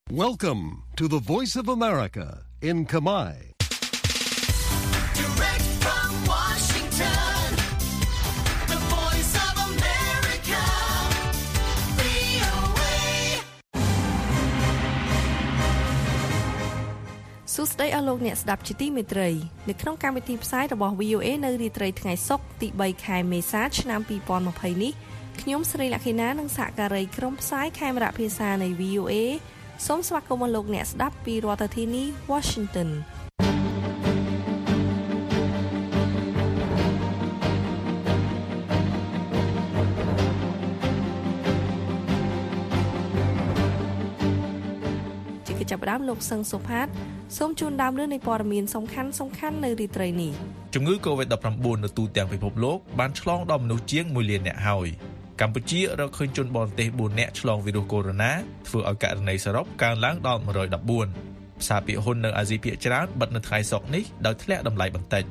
Welcome to the Voice of America in Khmer. Direct from Washington, the Voice of America, VOA. សួស្តីអស់លោកអ្នកស្ដាប់ជាទីមេត្រីនៅក្នុងកម្មវិធីផ្សាយរបស់ VOA នៅរាត្រីថ្ងៃសុក្រទី3ខែមេសាឆ្នាំ2020នេះខ្ញុំស្រីលក្ខិណានិងសហការីក្រុមផ្សាយខេមរៈភាសានៃ VOA សូមស្វាគមន៍លោកអ្នកស្ដាប់ពីរដ្ឋធានី Washington ចាប់ផ្ដើមលោកសឹងសុផាតសូមជូនដើមរឿងនៃព័ត៌មានសំខាន់នៅរាត្រីនេះជំងឺ COVID-19 នៅទូទាំងពិភពលោកបានឆ្លងដល់មនុស្សជាង1លាននាក់ហើយកម្ពុជារកឃើញជនបរទេស4នាក់ឆ្លងវីរុសកូវីដ -19 ធ្វើឲ្យករណីសរុបកើនឡើងដល់114ផ្សារពាហុននៅអាស៊ីភាគច្រើនបិទនៅថ្ងៃសុក្រនេះដោយធ្លាក់តម្លៃបន្តិច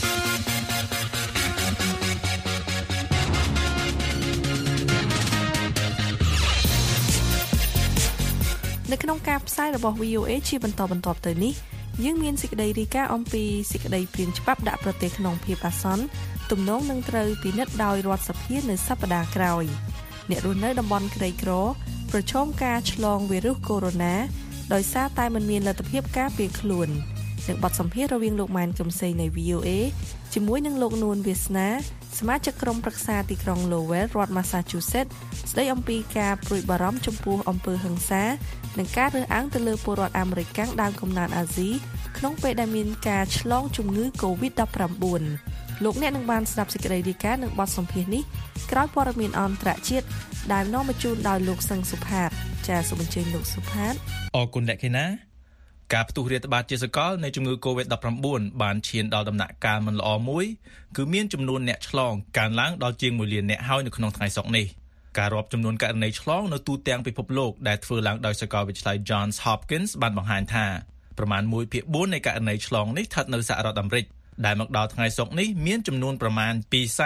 នៅក្នុងការផ្សាយរបស់ VOA ជាបន្តបន្ទាប់ទៅនេះយើងមានសេចក្តីរាយការណ៍អំពីសេចក្តីព្រាងច្បាប់ដាក់ប្រទេសក្នុងភាពអាសន្នទំនងនឹងត្រូវពិនិត្យដោយរដ្ឋសភានៅសប្តាហ៍ក្រោយអ្នករស់នៅតំបន់ក្រីក្រប្រឈមការឆ្លងវីរុសកូវីដ -19 ដោយសារតែមិនមានលទ្ធភាពការពារខ្លួននឹងបទសម្ភាសន៍រវាងលោកម៉ែនកំសីនៃ VOA ជាមួយនឹងលោកនួនវាសនាសមាជិកក្រុមប្រឹក្សាទីក្រុង Lowell រដ្ឋ Massachusetts ស្ដីអំពីការព្រួយបារម្ភចំពោះអំពើហិង្សានិងការរើសអើងទៅលើពលរដ្ឋអាមេរិកដើមកំណើតអាស៊ីក្នុងពេលដែលមានការឆ្លងជំងឺ COVID-19 លោកអ្នកនឹងបានស្ដាប់សេចក្តីរាយការណ៍និងបទសម្ភាសន៍នេះក្រោយព័ត៌មានអន្តរជាតិដែលនាំមកជូនដោយលោកសឹងសុផាតចាសសូមអញ្ជើញលោកសុផាតអរគុណអ្នកខេណាការផ្ទុះរាតត្បាតជាសកលនៃជំងឺ COVID-19 បានឈានដល់ដំណាក់កាលមិនល្អមួយគឺមានចំនួនអ្នកឆ្លងកើនឡើងដល់ជាង1លានអ្នកហើយនៅក្នុងថ្ងៃសុក្រនេះការរាប់ចំនួនករណីឆ្លងនៅទូទាំងពិភពលោកដែលធ្វើឡើងដោយសាកលវិទ្យាល័យ Johns Hopkins បានបង្ហាញថាប្រមាណ 1/4 នៃករណីឆ្លងនេះស្ថិតនៅសហរដ្ឋអាមេរិកដែលមកដល់ថ្ងៃសុក្រនេះមានចំនួនប្រមាណ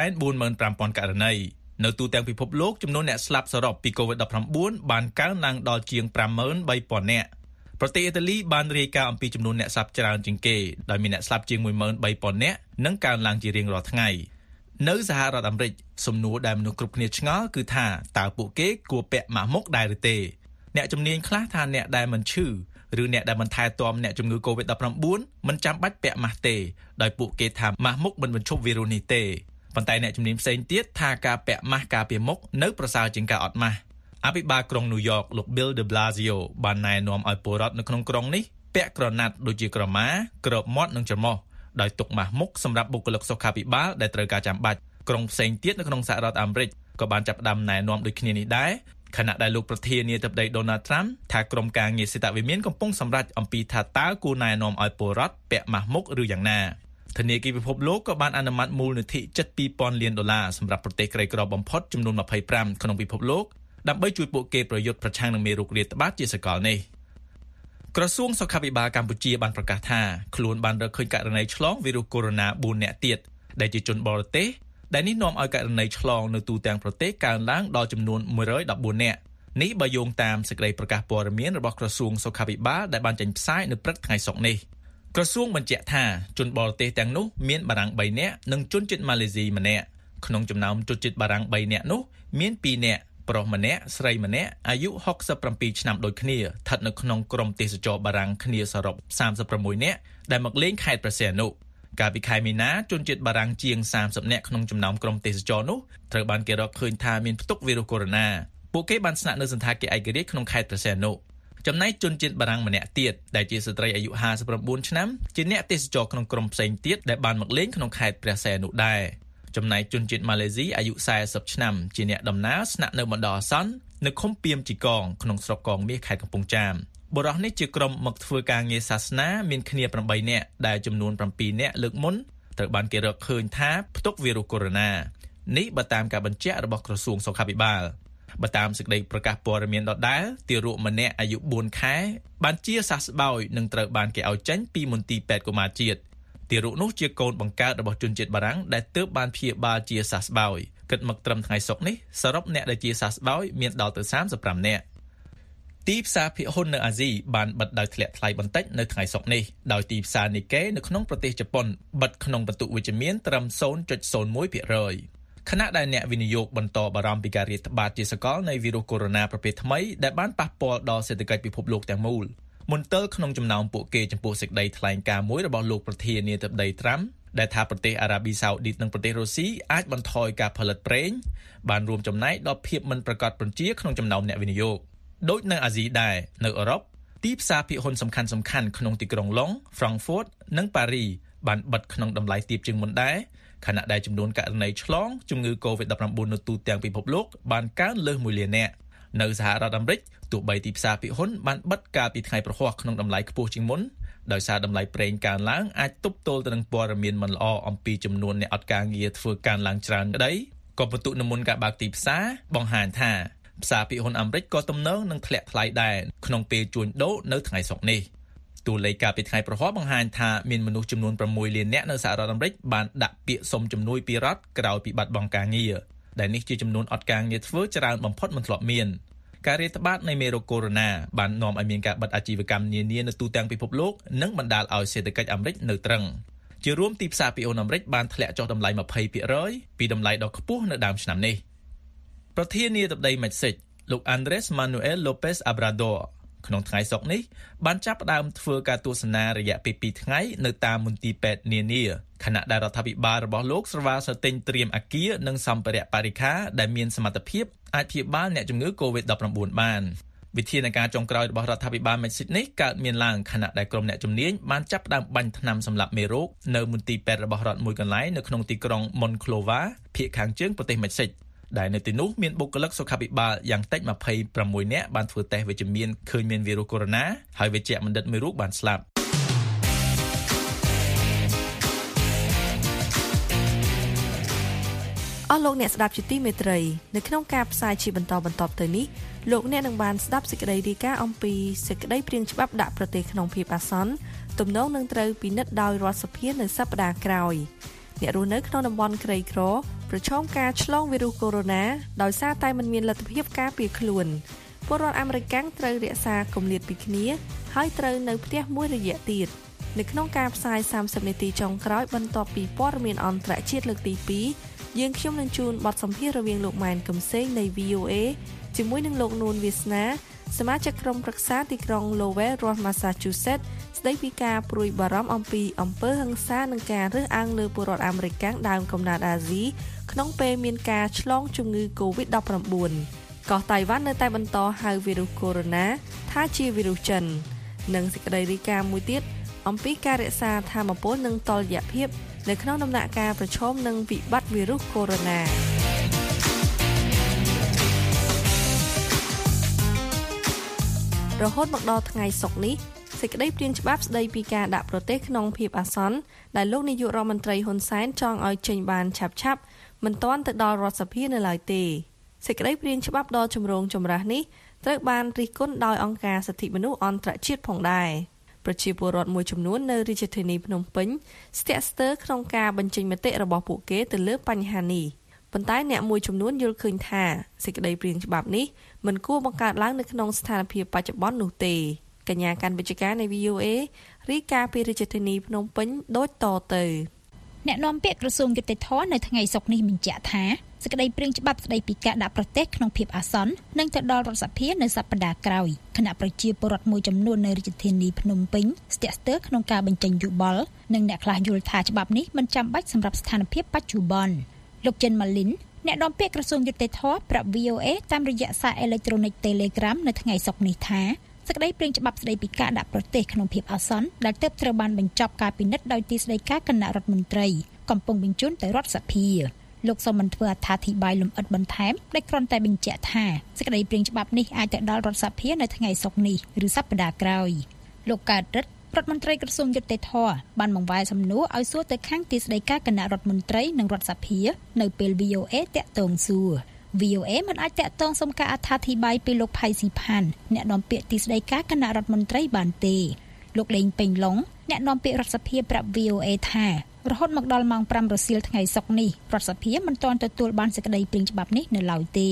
245,000 ករណីនៅទូទាំងពិភពលោកចំនួនអ្នកស្លាប់សរុបពី COVID-19 បានកើនឡើងដល់ជាង 53,000 នាក់ប្រទេសអ៊ីតាលីបានរាយការណ៍អំពីចំនួនអ្នកស្លាប់ច្រើនជាងគេដោយមានអ្នកស្លាប់ជាង 13,000 នាក់និងកើនឡើងជារៀងរាល់ថ្ងៃនៅសហរដ្ឋអាមេរិកសំណួរដែលមនុស្សគ្រប់គ្នាឆ្ងល់គឺថាតើពួកគេគួរពាក់ម៉ាស់មុខដែរឬទេអ្នកជំនាញខ្លះថាអ្នកដែលមិនឈឺឬអ្នកដែលមិនថែទាំអ្នកជំងឺ COVID-19 មិនចាំបាច់ពាក់ម៉ាស់ទេដោយពួកគេថាម៉ាស់មុខមិនបញ្ឈប់វីរុសនេះទេប៉ុន្តែអ្នកជំនាញផ្សេងទៀតថាការពាក់ម៉ាស់ការពារមុខនៅប្រសើរជាងការអត់ម៉ាស់អភិបាលក្រុងញូវយ៉កលោក Bill de Blasio បានណែនាំឲ្យពលរដ្ឋនៅក្នុងក្រុងនេះពាក់ក្រណាត់ដូចជាក្រមាគ្របមាត់និងច្រមុះដោយទុកម៉ាស់មុខសម្រាប់បុគ្គលិកសុខាភិបាលដែលត្រូវការចាំបាច់ក្រុងផ្សេងទៀតនៅក្នុងសហរដ្ឋអាមេរិកក៏បានចាប់ផ្ដើមណែនាំដូចគ្នានេះដែរខណៈដែលលោកប្រធានាធិបតី Donald Trump ថាក្រុមការងារសេតវិមានកំពុងសម្រេចអំពីថាតើគួរណែនាំឲ្យពលរដ្ឋពាក់ម៉ាស់មុខឬយ៉ាងណាធនាគារពិភពលោកក៏បានអនុម័តមូលនិធិជិត $2,000 លានសម្រាប់ប្រទេសក្រីក្របំផុតចំនួន25ក្នុងពិភពលោកដើម្បីជួយពួកគេប្រយុទ្ធប្រឆាំងនឹងមេរោគរាតត្បាតជាសកលនេះក្រសួងសុខាភិបាលកម្ពុជាបានប្រកាសថាខ្លួនបានរកឃើញករណីឆ្លងវីរុសកូវីដ -19 4នាក់ទៀតដែលជាជនបរទេសដែលនេះនាំឲ្យករណីឆ្លងនៅទូទាំងប្រទេសកើនឡើងដល់ចំនួន114នាក់នេះបើយោងតាមសេចក្តីប្រកាសព័ត៌មានរបស់ក្រសួងសុខាភិបាលដែលបានចេញផ្សាយនៅព្រឹកថ្ងៃសុក្រនេះក្រសួងបញ្ជាក់ថាជនបរទេសទាំងនោះមានបារាំង3នាក់និងជនជាតិម៉ាឡេស៊ីម្នាក់ក្នុងចំណោមជនជាតិបារាំង3នាក់នោះមាន2នាក់ប្រុសម្នាក់ស្រីម្នាក់អាយុ67ឆ្នាំដូចគ្នាស្ថិតនៅក្នុងក្រុមទេសចរបារាំងគ្នាសរុប36នាក់ដែលមកលេងខេត្តព្រះសីហនុកាលពីខែមីនាជនជាតិបារាំងជាង30នាក់ក្នុងចំណោមក្រុមទេសចរនោះត្រូវបានគេរកឃើញថាមានផ្ទុកវីរុសកូវីដ -19 ពួកគេបានស្នាក់នៅសន្តាគារឯករាជ្យក្នុងខេត្តព្រះសីហនុចំណែកជនជាតិបារាំងម្នាក់ទៀតដែលជាស្ត្រីអាយុ59ឆ្នាំជាអ្នកទេសចរក្នុងក្រុមផ្សេងទៀតដែលបានមកលេងក្នុងខេត្តព្រះសីហនុដែរចំណែកជនជាតិម៉ាឡេស៊ីអាយុ40ឆ្នាំជាអ្នកដំណើរស្នាក់នៅបណ្ដោះអាសន្ននៅឃុំពីមជីកងក្នុងស្រុកកងមាសខេត្តកំពង់ចាមបុរសនេះជាក្រុមមកធ្វើការងារសាសនាមានគ្នា8នាក់ដែលចំនួន7នាក់លើកមុនត្រូវបានគេរកឃើញថាផ្ទុកវីរុសកូវីដ -19 នេះបើតាមការបញ្ជាក់របស់ក្រសួងសុខាភិបាលបើតាមសេចក្តីប្រកាសព័ត៌មានដដែលទារកម្នាក់អាយុ4ខែបានជាសះស្បើយនិងត្រូវបានគេឲ្យចេញពីមន្ទីរពេទ្យកុមារជាតិទារកនោះជាកូនបង្កើតរបស់ជនជាតិបារាំងដែលទើបបានព្យាបាលជាសះស្បើយគិតមកត្រឹមថ្ងៃសុក្រនេះសរុបអ្នកដែលជាសះស្បើយមានដល់ទៅ35នាក់ទីផ្សារភាគហ៊ុននៅអាស៊ីបានបិទដោយធ្លាក់ថ្លៃបន្តិចនៅថ្ងៃសុក្រនេះដោយទីផ្សារនីកេនៅក្នុងប្រទេសជប៉ុនបិទក្នុងពិន្ទុវិជ្ជមានត្រឹម 0.01% ខណៈដែលអ្នកវិនិយោគបន្តបារម្ភពីការរាតត្បាតជាសកលនៃវីរុសកូវីដ -19 ប្រភេទថ្មីដែលបានប៉ះពាល់ដល់សេដ្ឋកិច្ចពិភពលោកទាំងមូលមន្ទិលក្នុងចំណោមពួកគេចំពោះសេចក្តីថ្លែងការណ៍មួយរបស់លោកប្រធានាធិបតីត្រាំដែលថាប្រទេសអារ៉ាប៊ីសាអូឌីតនិងប្រទេសរុស្ស៊ីអាចបន្ថយការផលិតប្រេងបានរួមចំណែកដល់ភាពមិនប្រកបបញ្ជាក្នុងចំណោមអ្នកវិនិយោគដូចនៅអាស៊ីដែរនៅអឺរ៉ុបទីផ្សារភាគហ៊ុនសំខាន់ៗក្នុងទីក្រុងឡុង Frankfurt និងប៉ារីបានបិទក្នុងតម្លៃទាបជាងមុនដែរខណៈដែលចំនួនករណីឆ្លងជំងឺ COVID-19 នៅទូទាំងពិភពលោកបានកើនលើស 1 លាននាក់នៅសហរដ្ឋអាមេរិកទោះបីទីផ្សារភាគហ៊ុនបានបិទកាលពីថ្ងៃប្រហ័សក្នុងតម្លៃខ្ពស់ជាងមុនដោយសារតម្លៃប្រេងកើនឡើងអាចទប់ទល់ទៅនឹងព័ត៌មានមិនល្អអំពីចំនួនអ្នកអត់ការងារធ្វើកើនឡើងច្រើនក្តីក៏បន្ទុកនិមន្តការបើកទីផ្សារបង្ហាញថាផ្សារភាគហ៊ុនអាមេរិកក៏ទំនងនឹងធ្លាក់ថ្លៃដែរក្នុងពេលជួញដូរនៅថ្ងៃសុក្រនេះតួលេខកាលពីថ្ងៃប្រហ័សបង្ហាញថាមានមនុស្សចំនួន 6 លាននាក់នៅសហរដ្ឋអាមេរិកបានដាក់ពាក្យសុំជំនួយពីរដ្ឋក្រោយពីបាត់បង់ការងារដែលនេះជាចំនួនអត់ការងារធ្វើច្រើនបំផុតមិនធ្លាប់មានការរាតត្បាតនៃមេរោគកូវីដ -19 បាននាំឲ្យមានការបិទអាជីវកម្មនានានៅទូទាំងពិភពលោកនិងបណ្ដាលឲ្យសេដ្ឋកិច្ចអាមេរិកនៅទ្រឹងជារួមទីផ្សារភាគហ៊ុនអាមេរិកបានធ្លាក់ចុះតម្លៃ 20% ពីតម្លៃដ៏ខ្ពស់នៅដើមឆ្នាំនេះប្រធានាធិបតីមិចស៊ិកលោក Andrés Manuel López Obrador ក្នុងថ្ងៃសុក្រនេះបានចាប់ផ្ដើមធ្វើការទស្សនារយៈពេល2ថ្ងៃនៅតាមមន្ទីរពេទ្យនានាខណៈដែលរដ្ឋាភិបាលរបស់លោកស្រវាលស្រទិញត្រៀមអគារនិងសម្ភារៈបរិក្ខារដែលមានសមត្ថភាពអាចព្យាបាលអ្នកជំងឺ COVID-19 បានវិធានការចុងក្រោយរបស់រដ្ឋាភិបាលមិចស៊ិកនេះកើតមានឡើងខណៈដែលក្រុមអ្នកជំនាញបានចាប់ផ្ដើមបាញ់ថ្នាំសម្លាប់មេរោគនៅមន្ទីរពេទ្យរបស់រដ្ឋមួយកន្លែងនៅក្នុងទីក្រុង Monclova ភាគខាងជើងប្រទេសមិចស៊ិកដែលនៅទីនោះមានបុគ្គលិកសុខាភិបាលយ៉ាងតិច26នាក់បានធ្វើតេស្តវិជ្ជមានឃើញមានវីរុសកូវីដ -19 ហើយវេជ្ជបណ្ឌិតមួយរូបបានស្លាប់អស់លោកអ្នកស្ដាប់ជាទីមេត្រីនៅក្នុងការផ្សាយជាបន្តទៅនេះលោកអ្នកនឹងបានស្ដាប់សេចក្តីរាយការណ៍អំពីសេចក្តីព្រាងច្បាប់ដាក់ប្រទេសក្នុងភាពអាសន្នទំនងនឹងត្រូវពិនិត្យដោយរដ្ឋសភានៅសប្តាហ៍ក្រោយអ្នករស់នៅក្នុងតំបន់ក្រីក្រប្រឈមការឆ្លងវីរុសកូវីដ -19 ដោយសារតែមិនមានលទ្ធភាពការពារខ្លួនពលរដ្ឋអាមេរិកត្រូវរក្សាគម្លាតពីគ្នាហើយត្រូវនៅផ្ទះមួយរយៈទៀតនៅក្នុងការផ្សាយ30នាទីចុងក្រោយបន្ទាប់ពីព័ត៌មានអន្តរជាតិលើកទី2យើងខ្ញុំនឹងជូនបទសម្ភាសន៍រវាងលោកម៉ែនកំសែងនៃ VOA ជាមួយនឹងលោកនួនវាសនាសមាជិកក្រុមប្រឹក្សាទីក្រុង Lowell រដ្ឋ Massachusetts ស្ដីពីការព្រួយបារម្ភអំពីអំពើហិង្សានិងការរើសអើងលើពលរដ្ឋអាមេរិកដើមកំណើតអាស៊ីក្នុងពេលមានការឆ្លងជំងឺ COVID-19 កោះតៃវ៉ាន់នៅតែបន្តហៅវីរុសកូវីដ -19 ថាជាវីរុសចិននិងសេចក្តីរាយការណ៍មួយទៀតអំពីការរក្សាថាមពលនិងតុល្យភាពនៅក្នុងដំណាក់កាលប្រឈមនឹងវិបត្តិវីរុសកូវីដ -19 រហូតមកដល់ថ្ងៃសុក្រនេះសេចក្តីព្រាងច្បាប់ស្តីពីការដាក់ប្រទេសក្នុងភាពអាសន្នដែលលោកនាយករដ្ឋមន្ត្រីហ៊ុនសែនចង់ឲ្យចេញបានឆាប់មិនទាន់ទៅដល់រដ្ឋសភានៅឡើយទេសេចក្តីព្រាងច្បាប់ដ៏ចម្រូងចម្រាសនេះត្រូវបានរិះគន់ដោយអង្គការសិទ្ធិមនុស្សអន្តរជាតិផងដែរប្រជាពលរដ្ឋមួយចំនួននៅរាជធានីភ្នំពេញស្ទាក់ស្ទើរក្នុងការបញ្ចេញមតិរបស់ពួកគេទៅលើបញ្ហានេះប៉ុន្តែអ្នកមួយចំនួនយល់ឃើញថាសេចក្តីព្រាងច្បាប់នេះមិនគួរបង្កើតឡើងនៅក្នុងស្ថានភាពបច្ចុប្បន្ននោះទេកញ្ញាកាន់វិជ្ជការនៃ VOA រាយការណ៍ពីរាជធានីភ្នំពេញដូចតទៅអ្នកនាំពាក្យក្រសួងយុតិធម៌នៅថ្ងៃសុក្រនេះបញ្ជាក់ថាសេចក្តីព្រាងច្បាប់ស្តីពីការដាក់ប្រទេសក្នុងភាពអាសន្ននឹងទៅដល់រដ្ឋសភានៅសប្តាហ៍ក្រោយគណៈប្រជាពលរដ្ឋមួយចំនួននៅរាជធានីភ្នំពេញស្ទាក់ស្ទើរក្នុងការបញ្ចេញយោបល់និងអ្នកខ្លះយល់ថាច្បាប់នេះមិនចាំបាច់សម្រាប់ស្ថានភាពបច្ចុប្បន្នលោកចិនម៉ាលីនអ្នកនាំពាក្យក្រសួងយុតិធម៌ប្រាប់ VOA តាមរយៈសារអេឡិចត្រូនិក Telegram នៅថ្ងៃសុក្រនេះថាសេចក្តីព្រាងច្បាប់ស្តីពីការដាក់ប្រទេសក្នុងភាពអាសន្នដែលទើបត្រូវបានបញ្ចប់ការពិនិត្យដោយទីស្តីការគណៈរដ្ឋមន្ត្រីកំពុងបញ្ជូនទៅរដ្ឋសភាលោកសូមមិនធ្វើអត្ថាធិប្បាយលម្អិតបន្ថែមដែលគ្រាន់តែបញ្ជាក់ថាសេចក្តីព្រាងច្បាប់នេះអាចទៅដល់រដ្ឋសភានៅថ្ងៃសុក្រនេះឬសប្តាហ៍ក្រោយលោកកើតរិទ្ធរដ្ឋមន្ត្រីក្រសួងយុតិធម៌បានបង្វែរសំណួរឲ្យសួរទៅខាងទីស្តីការគណៈរដ្ឋមន្ត្រីនិងរដ្ឋសភានៅពេល VOA តាក់ទងសួរ VOA មិនអាចតាក់ទងសុំការអត្ថាធិប្បាយពីលោកផៃស៊ីផាន់អ្នកនាំពាក្យទីស្តីការគណៈរដ្ឋមន្ត្រីបានទេលោកលេងពេញឡុងអ្នកនាំពាក្យរដ្ឋសភាប្រាប់ VOA ថារហូតមកដល់ម៉ោង 5 រសៀលថ្ងៃសុក្រនេះរដ្ឋសភាមិនទាន់ទទួលបានសេចក្តីព្រាងច្បាប់នេះនៅឡើយទេ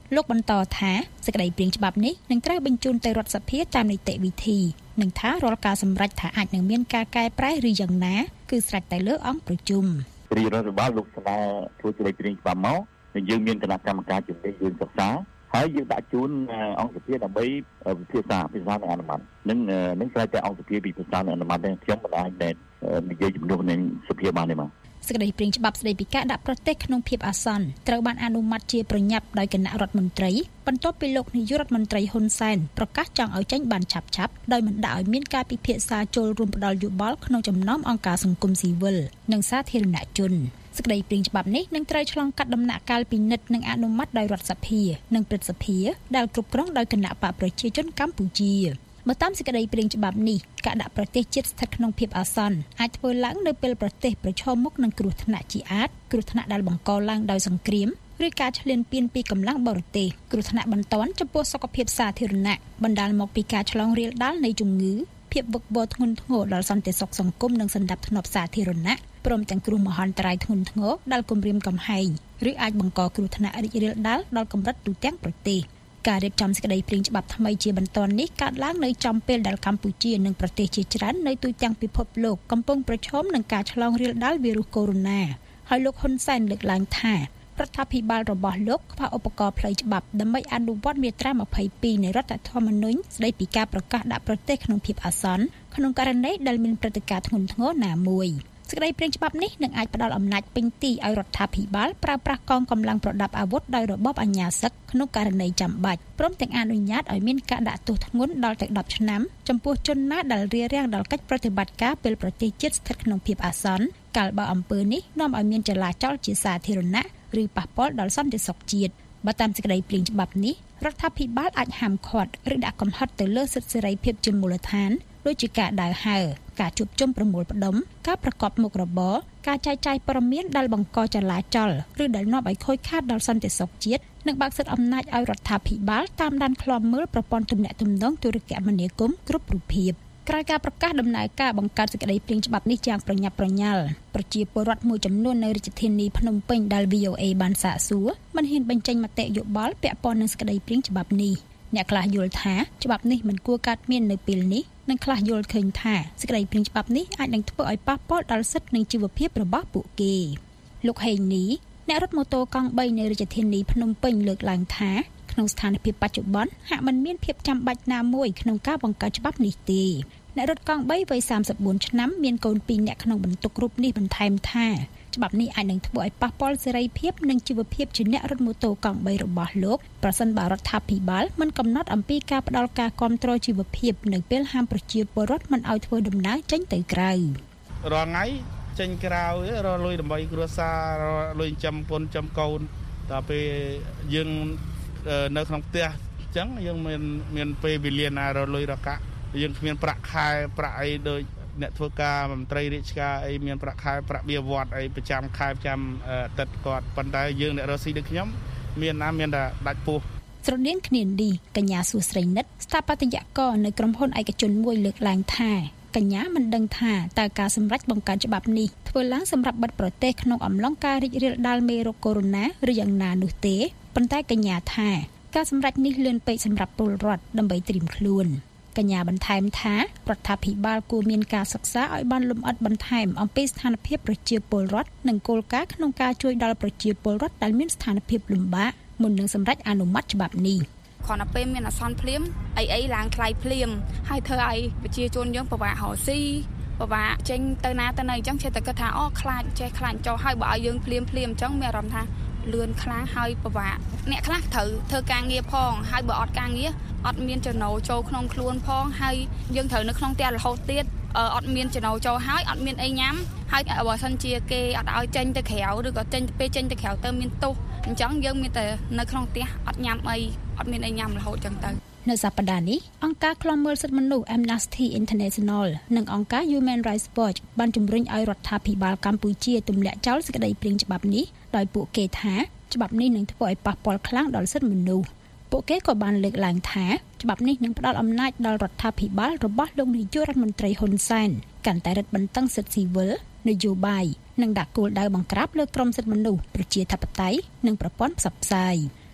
លោកបន្តថាសេចក្តីព្រាងច្បាប់នេះនឹងត្រូវបញ្ជូនទៅរដ្ឋសភាតាមនីតិវិធីនិងថារាល់ការសម្រេចថាអាចនឹងមានការកែប្រែឬយ៉ាងណាគឺស្រេចតែលើអង្គប្រជុំរាជរដ្ឋបាលលោកស្នើធ្វើសេចក្តីព្រាងច្បាប់មកហើយយើងមានគណៈកម្មការជំនាញយើងសិក្សាហើយយើងដាក់ជូនអង្គសភាដើម្បីពិភាក្សានិងអនុម័តនឹងស្រេចតែអង្គសភាពិភាក្សានិងអនុម័តទេខ្ញុំមិនអាចនិយាយជំនួសនឹងសភាបានទេបាទសេចក្តីព្រាងច្បាប់ស្តីពីការដាក់ប្រទេសក្នុងភាពអាសន្នត្រូវបានអនុម័តជាប្រញាប់ដោយគណៈរដ្ឋមន្ត្រីបន្ទាប់ពីលោកនាយករដ្ឋមន្ត្រីហ៊ុនសែនប្រកាសចង់ឲ្យចេញបានឆាប់ៗដោយមិនដាក់ឲ្យមានការពិភាក្សាចូលរួមផ្ដល់យោបល់ក្នុងចំណោមអង្គការសង្គមស៊ីវិលនិងសាធារណជនសេចក្តីព្រាងច្បាប់នេះនឹងត្រូវឆ្លងកាត់ដំណាក់កាលពិនិត្យនិងអនុម័តដោយរដ្ឋសភានិងព្រឹទ្ធសភាដែលគ្រប់គ្រងដោយគណៈបកប្រជាជនកម្ពុជាបើតាមសេចក្តីព្រាងច្បាប់នេះការដាក់ប្រទេសជាតិស្ថិតក្នុងភាពអាសន្នអាចធ្វើឡើងនៅពេលប្រទេសប្រឈមមុខនឹងគ្រោះថ្នាក់ជាអាតគ្រោះថ្នាក់ដែលបង្កឡើងដោយសង្គ្រាមឬការឈ្លានពានពីកម្លាំងបរទេសគ្រោះថ្នាក់បន្ទាន់ចំពោះសុខភាពសាធារណៈបណ្ដាលមកពីការឆ្លងរាលដាលនៃជំងឺភាពវឹកវរធ្ងន់ធ្ងរដល់សន្តិសុខសង្គមនិងសណ្ដាប់ធ្នាប់សាធារណៈព្រមទាំងគ្រោះមហន្តរាយធ្ងន់ធ្ងរដែលគំរាមកំហែងឬអាចបង្កគ្រោះថ្នាក់រីករាលដាលដល់កម្រិតទូទាំងប្រទេសការរៀបចំសេចក្តីព្រាងច្បាប់ថ្មីជាបន្តនេះកើតឡើងនៅចំពេលដែលកម្ពុជានិងប្រទេសជាច្រើននៅទូទាំងពិភពលោកកំពុងប្រឈមនឹងការឆ្លងរាលដាលវីរុសកូវីដ -19 ហើយលោកហ៊ុនសែនលើកឡើងថារដ្ឋាភិបាលរបស់លោកខ្វះឧបករណ៍ផ្លូវច្បាប់ដើម្បីអនុវត្តមាត្រា22នៃរដ្ឋធម្មនុញ្ញស្តីពីការប្រកាសដាក់ប្រទេសក្នុងភាពអាសន្នក្នុងករណីដែលមានព្រឹត្តិការណ៍ធ្ងន់ធ្ងរណាមួយសេចក្តីព្រាងច្បាប់នេះនឹងអាចផ្ដល់អំណាចពេញទីឲ្យរដ្ឋាភិបាលប្រើប្រាស់កងកម្លាំងប្រដាប់អាវុធដោយរបបអាជ្ញាសឹកក្នុងករណីចាំបាច់ព្រមទាំងអនុញ្ញាតឲ្យមានការដាក់ទោសធ្ងន់ដល់ទៅ10ឆ្នាំចំពោះជនណាដែលរារាំងដល់កិច្ចប្រតិបត្តិការពេលប្រទេសជាតិស្ថិតក្នុងភាពអាសន្នកាលបើអំពើនេះនាំឲ្យមានចលាចលជាសាធារណៈឬប៉ះពាល់ដល់សន្តិសុខជាតិបើតាមសេចក្តីព្រាងច្បាប់នេះរដ្ឋាភិបាលអាចហាមឃាត់ឬដាក់កំហិតទៅលើសិទ្ធិសេរីភាពជាមូលដ្ឋានដូចជាការដើរហើរការជួបជុំប្រមូលផ្ដុំការប្រកបមុខរបរការចែកចាយព័ត៌មានដែលបង្កចលាចលឬដែលនាំឲ្យខូចខាតដល់សន្តិសុខជាតិនិងបើកសិទ្ធិអំណាចឲ្យរដ្ឋាភិបាលតាមដានឃ្លាំមើលប្រព័ន្ធទំនាក់ទំនងទូរគមនាគមន៍គ្រប់រូបភាពក្រោយការប្រកាសដំណើរការបង្កើតសេចក្តីព្រាងច្បាប់នេះយ៉ាងប្រញាប់ប្រញាល់ប្រជាពលរដ្ឋមួយចំនួននៅរាជធានីភ្នំពេញដែល VOA បានសាកសួរមិនហ៊ានបញ្ចេញមតិយោបល់ពាក់ព័ន្ធនឹងសេចក្តីព្រាងច្បាប់នេះអ្នកខ្លះយល់ថាច្បាប់នេះមិនគួរកើតមាននៅពេលនេះនិងខ្លះយល់ឃើញថាសេចក្តីព្រាងច្បាប់នេះអាចនឹងធ្វើឲ្យប៉ះពាល់ដល់សិទ្ធិនិងជីវភាពរបស់ពួកគេលោកហេងនីអ្នករត់ម៉ូតូកង់3នៅរាជធានីភ្នំពេញលើកឡើងថាក្នុងស្ថានភាពបច្ចុប្បន្នហាក់មិនមានភាពចាំបាច់ណាមួយក្នុងការបង្កើតច្បាប់នេះទេអ្នករត់កង់3វ័យ34ឆ្នាំមានកូន2នាក់ក្នុងបន្ទុករូបនេះបន្ថែមថាច្បាប់នេះអាចនឹងធ្វើឲ្យប៉ះពាល់សេរីភាពនិងជីវភាពជាអ្នករត់ម៉ូតូកង់3របស់លោកប្រសិនបើរដ្ឋាភិបាលមិនកំណត់អំពីការផ្ដល់ការគាំទ្រជីវភាពនៅពេលហាមប្រជាពលរដ្ឋមិនឲ្យធ្វើដំណើរចេញទៅក្រៅរាល់ថ្ងៃចេញក្រៅរកលុយដើម្បីគ្រួសាររកលុយចាំពុនចាំកូនដល់ពេលយើងនៅក្នុងផ្ទះអញ្ចឹងយើងមានពេលវេលាណារកលុយរកកាក់យើងគ្មានប្រាក់ខែប្រាក់អីដូចអ្នកធ្វើការមន្ត្រីរាជការអីមានប្រាក់ខែប្រាក់បៀវត្តអីប្រចាំខែប្រចាំទឹកគាត់ប៉ុន្តែយើងអ្នករស់ស៊ីដូចខ្ញុំមានតែដាច់ពោះស្រដៀងគ្នានេះកញ្ញាសួស្រីនិតស្ថាបត្យករនៅក្រុមហ៊ុនឯកជនមួយលើកឡើងថាកញ្ញាមិនដឹងថាតើការសម្រេចបង្កើតច្បាប់នេះធ្វើឡើងសម្រាប់បិទប្រទេសក្នុងអំឡុងការរីករាលដាលមេរោគកូវីដ -19 ឬយ៉ាងណានោះទេប៉ុន្តែកញ្ញាថាការសម្រេចនេះលឿនពេកសម្រាប់ពលរដ្ឋដើម្បីត្រៀមខ្លួនកញ្ញាបន្ថែមថារដ្ឋាភិបាលគួរមានការសិក្សាឲ្យបានលម្អិតបន្ថែមអំពីស្ថានភាពប្រជាពលរដ្ឋនិងគោលការណ៍ក្នុងការជួយដល់ប្រជាពលរដ្ឋដែលមានស្ថានភាពលំបាកមុននឹងសម្រេចអនុម័តច្បាប់នេះគ្រាន់តែពេលមានអាសន្នភ្លាមអីឡើងថ្លៃភ្លាមហើយធ្វើឲ្យប្រជាជនយើងពិបាករកស៊ីពិបាកចេញទៅណាទៅណីអញ្ចឹងចេះតែគិតថាអូខ្លាចចេះខ្លាចចោលហើយបើឲ្យយើងភ្លាមអញ្ចឹងមានអារម្មណ៍ថាលឿនខ្លាំងហើយពិបាកអ្នកខ្លះត្រូវធ្វើការងារផងហើយបើអត់ការងារអត់មានចំណូលចូលក្នុងខ្លួនផងហើយយើងត្រូវនៅក្នុងផ្ទះរហូតទៀតអត់មានចំណូលចូលហើយអត់មានអីញ៉ាំហើយបើសិនជាគេអត់ឲ្យចេញទៅក្រៅឬក៏ចេញទៅក្រៅទៅមានទោសអញ្ចឹងយើងមានតែនៅក្នុងផ្ទះអត់ញ៉ាំអីអត់មានអីញ៉ាំរហូតអញ្ចឹងទៅនៅសប្តាហ៍នេះអង្គការឃ្លាំមើលសិទ្ធិមនុស្ស Amnesty International និងអង្គការ Human Rights Watch បានជំរុញឲ្យរដ្ឋាភិបាលកម្ពុជាទម្លាក់ចោលសេចក្តីព្រាងច្បាប់នេះដោយពួកគេថាច្បាប់នេះនឹងធ្វើឲ្យប៉ះពាល់ខ្លាំងដល់សិទ្ធិមនុស្សពួកគេក៏បានលើកឡើងថាច្បាប់នេះនឹងផ្ដល់អំណាចដល់រដ្ឋាភិបាលរបស់លោកនាយករដ្ឋមន្ត្រីហ៊ុនសែនកាន់តែរឹតបន្តឹងសិទ្ធិស៊ីវិលនយោបាយនិងដាក់គោលដៅបង្ក្រាបលើក្រមសិទ្ធិមនុស្សប្រជាធិបតេយ្យនិងប្រព័ន្ធផ្សព្វផ្សាយ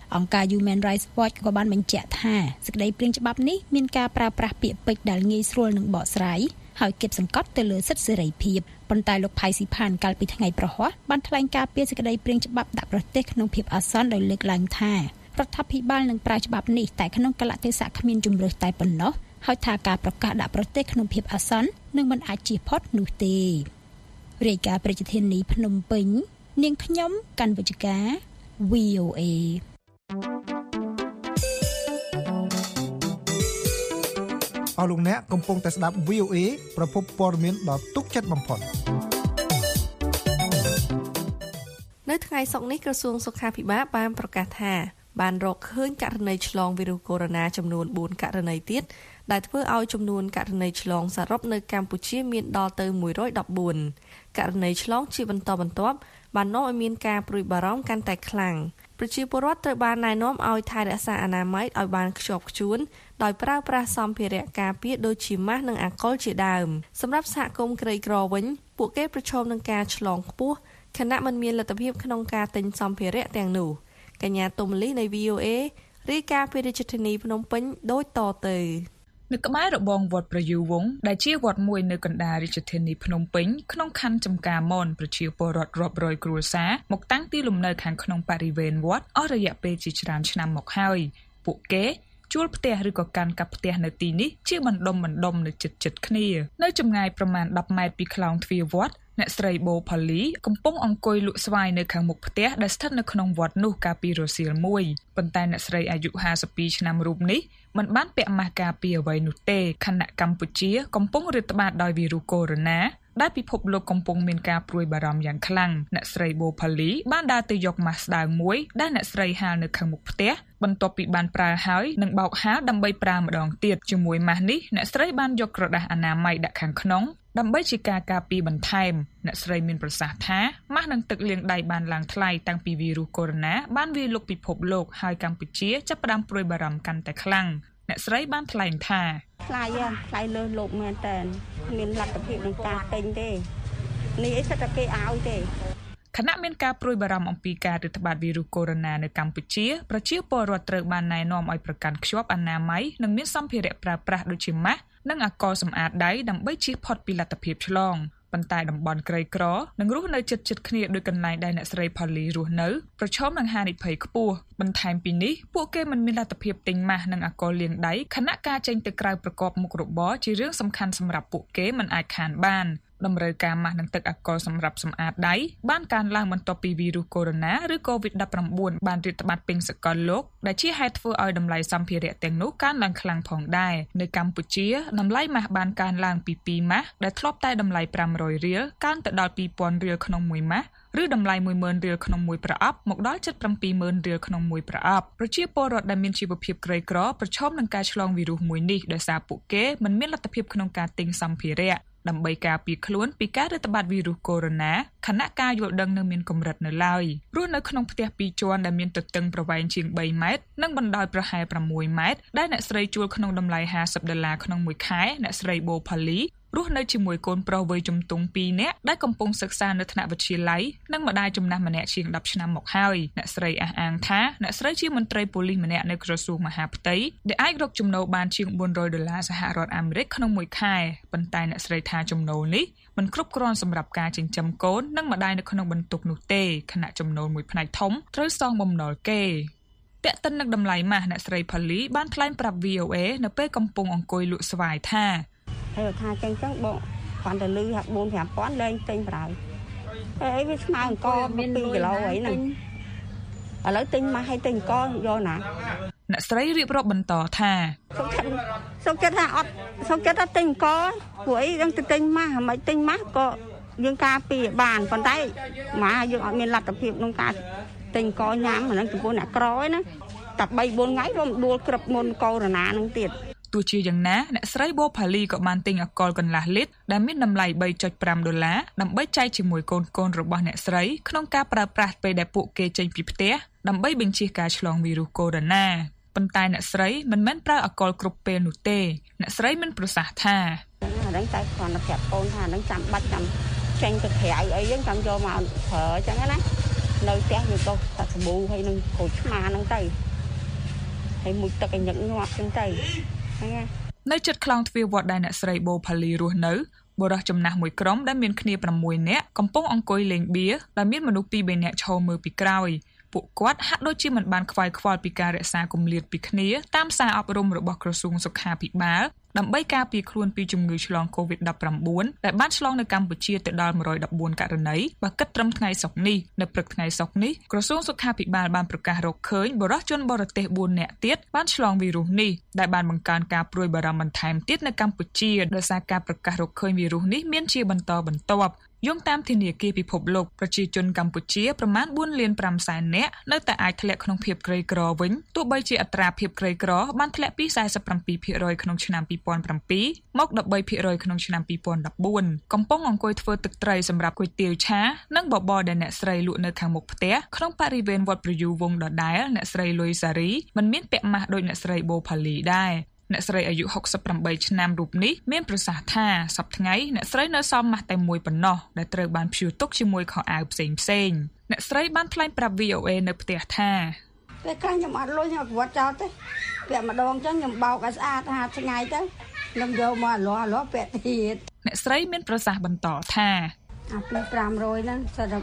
អង្គការ Human Rights Watch ក៏បានបញ្ជាក់ថាសេចក្តីព្រាងច្បាប់នេះមានការប្រើប្រាស់ពាក្យពេចន៍ដែលងាយស្រួលនឹងបកស្រាយហើយគៀបសង្កត់ទៅលើសិទ្ធិសេរីភាពប៉ុន្តែលោកផៃស៊ីផានកាលពីថ្ងៃប្រហ័សបានថ្លែងការពីសេចក្តីព្រាងច្បាប់ដាក់ប្រទេសក្នុងភាពអាសន្នដោយលើកឡើងថារដ្ឋាភិបាលនឹងប្រើច្បាប់នេះតែក្នុងកលៈទេសៈគ្មានជំរើសតែប៉ុណ្ណោះហើយថាការប្រកាសដាក់ប្រទេសក្នុងភាពអាសន្ននឹងមិនអាចជៀសផុតនោះទេរាយការណ៍ប្រជាធានីភ្នំពេញនាងខ្ញុំកាន់វិជ្ជការ VOA អស់លោកអ្នកកំពុងតែស្ដាប់ VOA ប្រភពព័ត៌មានដ៏ទុកចិត្តបំផុតនៅថ្ងៃសុក្រនេះក្រសួងសុខាភិបាលបានប្រកាសថាបានរកឃើញករណីឆ្លងវីរុសកូវីដ -19 ចំនួន4ករណីទៀតដែលធ្វើឲ្យចំនួនករណីឆ្លងសរុបនៅកម្ពុជាមានដល់ទៅ114ករណីឆ្លងជាបន្តបន្ទាប់បាននាំឲ្យមានការព្រួយបារម្ភកាន់តែខ្លាំងប្រជាពលរដ្ឋត្រូវបានណែនាំឲ្យថែរក្សាអនាម័យឲ្យបានខ្ជាប់ខ្ជួនដោយប្រើប្រាស់សម្ភារៈការពារដូចជាម៉ាស់និងអាល់កុលជាដើមសម្រាប់សហគមន៍ក្រីក្រវិញពួកគេប្រឈមនឹងការឆ្លងខ្ពស់ខណៈមិនមានលទ្ធភាពក្នុងការទិញសម្ភារៈទាំងនោះកញ្ញាទុំលីនៃ VOA រាយការណ៍ពីរាជធានីភ្នំពេញដូចតទៅនៅក្បែររបងវត្តប្រយុវង្សដែលជាវត្តមួយនៅកណ្ដាលរាជធានីភ្នំពេញក្នុងខណ្ឌចំការមនប្រជាពលរដ្ឋរាប់រយគ្រួសារមកតាំងទីលំនៅខាងក្នុងបរិវេណវត្តអស់រយៈពេលជាច្រើនឆ្នាំមកហើយពួកគេជួលផ្ទះឬក៏កាន់កាប់ផ្ទះនៅទីនេះជាបណ្ដុំនៅជិតគ្នានៅចម្ងាយប្រមាណ10ម៉ែត្រពីខ្លោងទ្វារវត្តអ្នកស្រីបូផាលីកំពុងអង្គុយលក់ស្វាយនៅខាងមុខផ្ទះដែលស្ថិតនៅក្នុងវត្តនោះកាលពីរសៀលមួយប៉ុន្តែអ្នកស្រីអាយុ52ឆ្នាំរូបនេះមិនបានពាក់ម៉ាស់ការពារអ្វីនោះទេខណៈកម្ពុជាកំពុងរាតត្បាតដោយវីរុសកូវីដ -19 ដែលពិភពលោកកំពុងមានការព្រួយបារម្ភយ៉ាងខ្លាំងអ្នកស្រីបូផាលីបានដើរទៅយកម៉ាស់ស្ដើងមួយដែលអ្នកស្រីហាលនៅខាងមុខផ្ទះបន្ទាប់ពីបានប្រើហើយនិងបោកហាលដើម្បីប្រើម្ដងទៀតជាមួយម៉ាស់នេះអ្នកស្រីបានយកក្រដាសអនាម័យដាក់ខាងក្នុងដើម្បីជាការការពារបន្ថែមអ្នកស្រីមានប្រសាសន៍ថាម៉ាស់និងទឹកលាងដៃបានឡើងថ្លៃតាំងពីវីរុសកូវីដ -19 បានវាយលុកពិភពលោកហើយកម្ពុជាចាប់ផ្ដើមព្រួយបារម្ភកាន់តែខ្លាំងអ្នកស្រីបានថ្លែងថាថ្លៃលើសលោកមែនតើមានលទ្ធភាពក្នុងការទិញទេនេះអីសិតតែគេឲ្យទេខណៈមានការព្រួយបារម្ភអំពីការរាតត្បាតវីរុសកូវីដ -19 នៅកម្ពុជាប្រជាពលរដ្ឋត្រូវបានណែនាំឲ្យប្រកាន់ខ្ជាប់អនាម័យនិងមានសម្ភារៈប្រើប្រាស់ដូចជាម៉ាស់និងអាល់កុលសម្អាតដៃដើម្បីជៀសផុតពីលទ្ធភាពឆ្លងប៉ុន្តែតំបន់ក្រីក្រនិងរស់នៅជិតគ្នាដោយកន្លែងដែលអ្នកស្រីផាលីរស់នៅប្រឈមនឹងហានិភ័យខ្ពស់បន្ថែមពីនេះពួកគេមិនមានលទ្ធភាពទិញម៉ាស់និងអាល់កុលលាងដៃខណៈការចេញទៅក្រៅប្រកបមុខរបរជារឿងសំខាន់សម្រាប់ពួកគេមិនអាចខានបានតម្រូវការម៉ាស់និងទឹកអាល់កុលសម្រាប់សម្អាតដៃបានកើនឡើងបន្ទាប់ពីវីរុសកូវីដ -19 ឬ COVID-19 បានរាតត្បាតពេញសកលលោកដែលជាហេតុធ្វើឲ្យតម្លៃសម្ភារៈទាំងនោះកើនឡើងខ្លាំងផងដែរនៅកម្ពុជាតម្លៃម៉ាស់បានកើនឡើងពី2ម៉ាស់ដែលធ្លាប់តែតម្លៃ500រៀលកើនទៅដល់2000រៀលក្នុងមួយម៉ាស់ឬតម្លៃ10000រៀលក្នុងមួយប្រអប់មកដល់ជិត70000រៀលក្នុងមួយប្រអប់ប្រជាពលរដ្ឋដែលមានជីវភាពក្រីក្រប្រឈមនឹងការឆ្លងវីរុសមួយនេះដោយសារពួកគេមិនមានលទ្ធភាពក្នុងការទិញសម្ភារៈដើម្បីការពារខ្លួនពីការរាតត្បាតវីរុសកូវីដ -19 ខណៈការយល់ដឹងនៅមានកម្រិតនៅឡើយរស់នៅក្នុងផ្ទះ2ជាន់ដែលមានទទឹងប្រវែងជាង3ម៉ែត្រនិងបណ្ដោយប្រហែល6ម៉ែត្រដែលអ្នកស្រីជួលក្នុងតម្លៃ$50ក្នុងមួយខែអ្នកស្រីបូផាលីរស់នៅជាមួយកូនប្រុសវ័យជំទង់2នាក់ដែលកំពុងសិក្សានៅថ្នាក់វិទ្យាល័យនិងម្ដាយចំណាស់ម្នាក់ជាង10ឆ្នាំមកហើយអ្នកស្រីអះអាងថាអ្នកស្រីជាមន្ត្រីប៉ូលីសម្នាក់នៅក្រសួងមហាផ្ទៃដែលអាចរកចំណូលបានជាង$400សហរដ្ឋអាមេរិកក្នុងមួយខែប៉ុន្តែអ្នកស្រីថាចំណូលនេះមិនគ្រប់គ្រាន់សម្រាប់ការចិញ្ចឹមកូននិងម្ដាយនៅក្នុងបន្ទុកនោះទេខណៈចំណូលមួយផ្នែកធំត្រូវសងបំណុលគេពាក់ទិននឹងតម្លៃម៉ាស់អ្នកស្រីផាលីបានថ្លែងប្រាប់ VOA នៅពេលកំពុងអង្គុយលក់ស្វាយថាហើយថាចឹងបងគាត់ទៅលឺថា 4-5000 លែងទិញប្រើអីវាស្មើអង្គមាន2គីឡូអីហ្នឹងឥឡូវទិញមកឲ្យទិញអង្គយកណាអ្នកស្រីរៀបរាប់បន្តថាសុខចិត្តថាអត់សុខចិត្តថាទិញអង្គព្រោះអីដឹងទៅទិញម៉ាស់មិនទិញម៉ាស់ក៏យើងការពារបានប៉ុន្តែម៉ាស់យើងអត់មានលទ្ធភាពក្នុងការទិញអង្គញ៉ាំអាហ្នឹងចំពោះអ្នកក្រឯណាតែ 3-4 ថ្ងៃរំដួលក្រឹបមុនកូវីដ -19 ហ្នឹងទៀតទោះជាយ៉ាងណាអ្នកស្រីបូផាលីក៏បានទិញអាល់កុលកន្លះលីត្រដែលមានតម្លៃ$3.5ដើម្បីចែកជាមួយកូនរបស់អ្នកស្រីក្នុងការប្រើប្រាស់ពេលដែលពួកគេចេញពីផ្ទះដើម្បីបញ្ជៀសការឆ្លងវីរុសកូវីដ -19 ប៉ុន្តែអ្នកស្រីមិនមែនប្រើអាល់កុលគ្រប់ពេលនោះទេអ្នកស្រីមានប្រសាសន៍ថាអាហ្នឹងតែគ្រាន់តែប្រាប់កូនថាហ្នឹងចាំបាច់ចាំចេញទៅក្រៅអីហ្នឹងចាំយកមកប្រើអញ្ចឹងណានៅផ្ទះយើងដុសសាប៊ូហើយនឹងក្រូចឆ្មាហ្នឹងទៅហើយមួយទឹកឲ្យញឹកញាប់ចឹងទៅហ្នឹងណានៅជិតខ្លោងទ្វារវត្តដែលអ្នកស្រីបូផាលីរស់នៅបុរសចំណាស់មួយក្រុមដែលមានគ្នា6នាក់កំពុងអង្គុយលេងបៀដែលមានមនុស្ស2-3នាក់ឈរមើលពីក្រោយពួកគាត់ហាក់ដូចជាមិនបានខ្វាយខ្វល់ពីការរក្សាគម្លាតពីគ្នាតាមសារអប់រំរបស់ក្រសួងសុខាភិបាលដើម្បីការពារខ្លួនពីជំងឺឆ្លង COVID-19 ដែលបានឆ្លងនៅកម្ពុជាទៅដល់114ករណីបើគិតត្រឹមថ្ងៃសុក្រនេះនៅព្រឹកថ្ងៃសុក្រនេះក្រសួងសុខាភិបាលបានប្រកាសរកឃើញបុរសជនបរទេស4នាក់ទៀតបានឆ្លងវីរុសនេះដែលបានបង្កើនការព្រួយបារម្ភបន្ថែមទៀតនៅកម្ពុជាដោយសារការប្រកាសរកឃើញវីរុសនេះមានជាបន្តបន្ទាប់យោងតាមធនាគារពិភពលោកប្រជាជនកម្ពុជាប្រមាណ 4.5 លាននាក់នៅតែអាចធ្លាក់ក្នុងភាពក្រីក្រវិញទោះបីជាអត្រាភាពក្រីក្របានធ្លាក់ពី 47% ក្នុងឆ្នាំ 2007 មក 13% ក្នុងឆ្នាំ 2014 កំពុងអង្គុយធ្វើទឹកត្រីសម្រាប់គុយទាវឆានិងបបរដែលអ្នកស្រីលក់នៅខាងមុខផ្ទះក្នុងបរិវេណវត្តប្រយូវងដដែលអ្នកស្រីលុយសារីមិនមានពាក់ម៉ាស់ដូចអ្នកស្រីបូផាលីដែរអ្នកស្រីអាយុ68ឆ្នាំរូបនេះមានប្រសាសន៍ថាសប្តាហ៍ថ្ងៃអ្នកស្រីនៅសល់ម៉ាស់តែមួយប៉ុណ្ណោះដែលត្រូវបានព្យួរទុកជាមួយខោអាវផ្សេងអ្នកស្រីបានថ្លែងប្រាប់ VOA នៅផ្ទះថាពេលខ្លះខ្ញុំអត់លុយខ្ញុំប្រវត្តិចោលទេពាក់ម្ដងចឹងខ្ញុំបោកឲ្យស្អាត50ថ្ងៃទៅខ្ញុំយកមកលាស់ពាក់ទៀតអ្នកស្រីមានប្រសាសន៍បន្តថាអាពី500ហ្នឹងសិត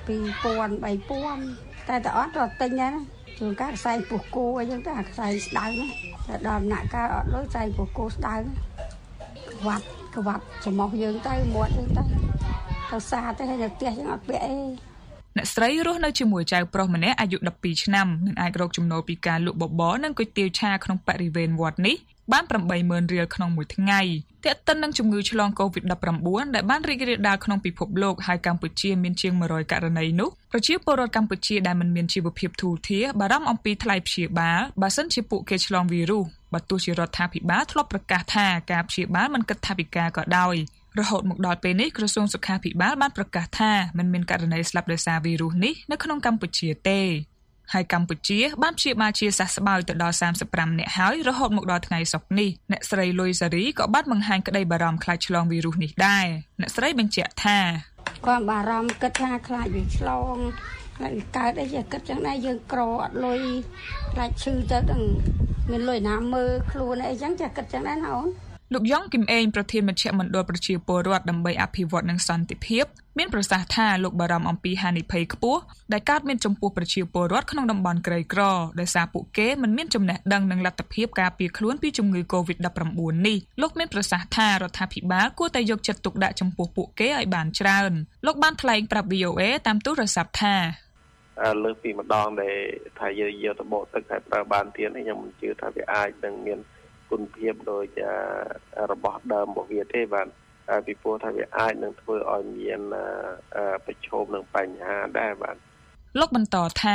2000 3000តែអត់រត់ទិញដែរណាជួនកាលខ្សែពោះគោអីចឹងទៅអាខ្សែស្ដៅណាតែដល់ដំណាក់កាលអត់លុយខ្សែពោះគោស្ដៅក្វាត់ច្រមុះយើងទៅមាត់យើងទៅសាទៅឲ្យនៅផ្ទះចឹងអត់ពាក់អីអ្នកស្រីរស់នៅជាមួយចៅប្រុសម្នាក់អាយុ12ឆ្នាំនិងអាចរកចំណូលពីការលក់បបរនិងគុយទាវឆាក្នុងបរិវេណវត្តនេះបាន 80,000 រៀលក្នុងមួយថ្ងៃទាក់ទិននឹងជំងឺឆ្លង COVID-19 ដែលបានរីករាលដាលក្នុងពិភពលោកហើយកម្ពុជាមានជាង100ករណីនោះប្រជាពលរដ្ឋកម្ពុជាដែលមិនមានជីវភាពធូរធារបារម្ភអំពីថ្លៃព្យាបាលបើសិនជាពួកគេឆ្លងវីរុសបើទោះជារដ្ឋាភិបាលធ្លាប់ប្រកាសថាការព្យាបាលមិនគិតថវិកាក៏ដោយរហូតមកដល់ពេលនេះក្រសួងសុខាភិបាលបានប្រកាសថាមិនមានករណីស្លាប់ដោយសារវីរុសនេះនៅក្នុងកម្ពុជាទេហើយកម្ពុជាបានព្យាបាលជាសះស្បើយទៅដល់35នាក់ហើយរហូតមកដល់ថ្ងៃសុក្រនេះអ្នកស្រីលុយសារីក៏បានបង្ហាញក្តីបារម្ភខ្លាចឆ្លងវីរុសនេះដែរអ្នកស្រីបញ្ជាក់ថាគាត់បារម្ភគិតថាខ្លាចវាឆ្លងខ្លាចវាកើតអីគិតចឹងដែរយើងក្រអត់លុយខ្លាចឈឺទៅនឹងមានលុយណាមើលខ្លួនអីចឹងចាគិតចឹងដែរណាអូនលោកយ៉ងគឹមអេងប្រធានមជ្ឈមណ្ឌលប្រជាពលរដ្ឋដើម្បីអភិវឌ្ឍនិងសន្តិភាពមានប្រសាសន៍ថាលោកបារម្ភអំពីហានិភ័យខ្ពស់ដែលកើតមានចំពោះប្រជាពលរដ្ឋក្នុងតំបន់ក្រីក្រដោយសារពួកគេមិនមានចំណេះដឹងនិងលទ្ធភាពការពារខ្លួនពីជំងឺ COVID-19 នេះលោកមានប្រសាសន៍ថារដ្ឋាភិបាលគួរតែយកចិត្តទុកដាក់ចំពោះពួកគេឲ្យបានច្រើនលោកបានថ្លែងប្រាប់ VOA តាមទូរស័ព្ទថាលើកពីម្ដងដែលថាយើងយកទៅបកទឹកឲ្យប្រើបានទៀតខ្ញុំមិនជឿថាវាអាចនឹងមានគុណភាពដូចរបស់ដើមរបស់វាទេបាទពីព្រោះថាវាអាចនឹងធ្វើឲ្យមានប្រឈមនឹងបញ្ហាដែរបាទលោកបន្តថា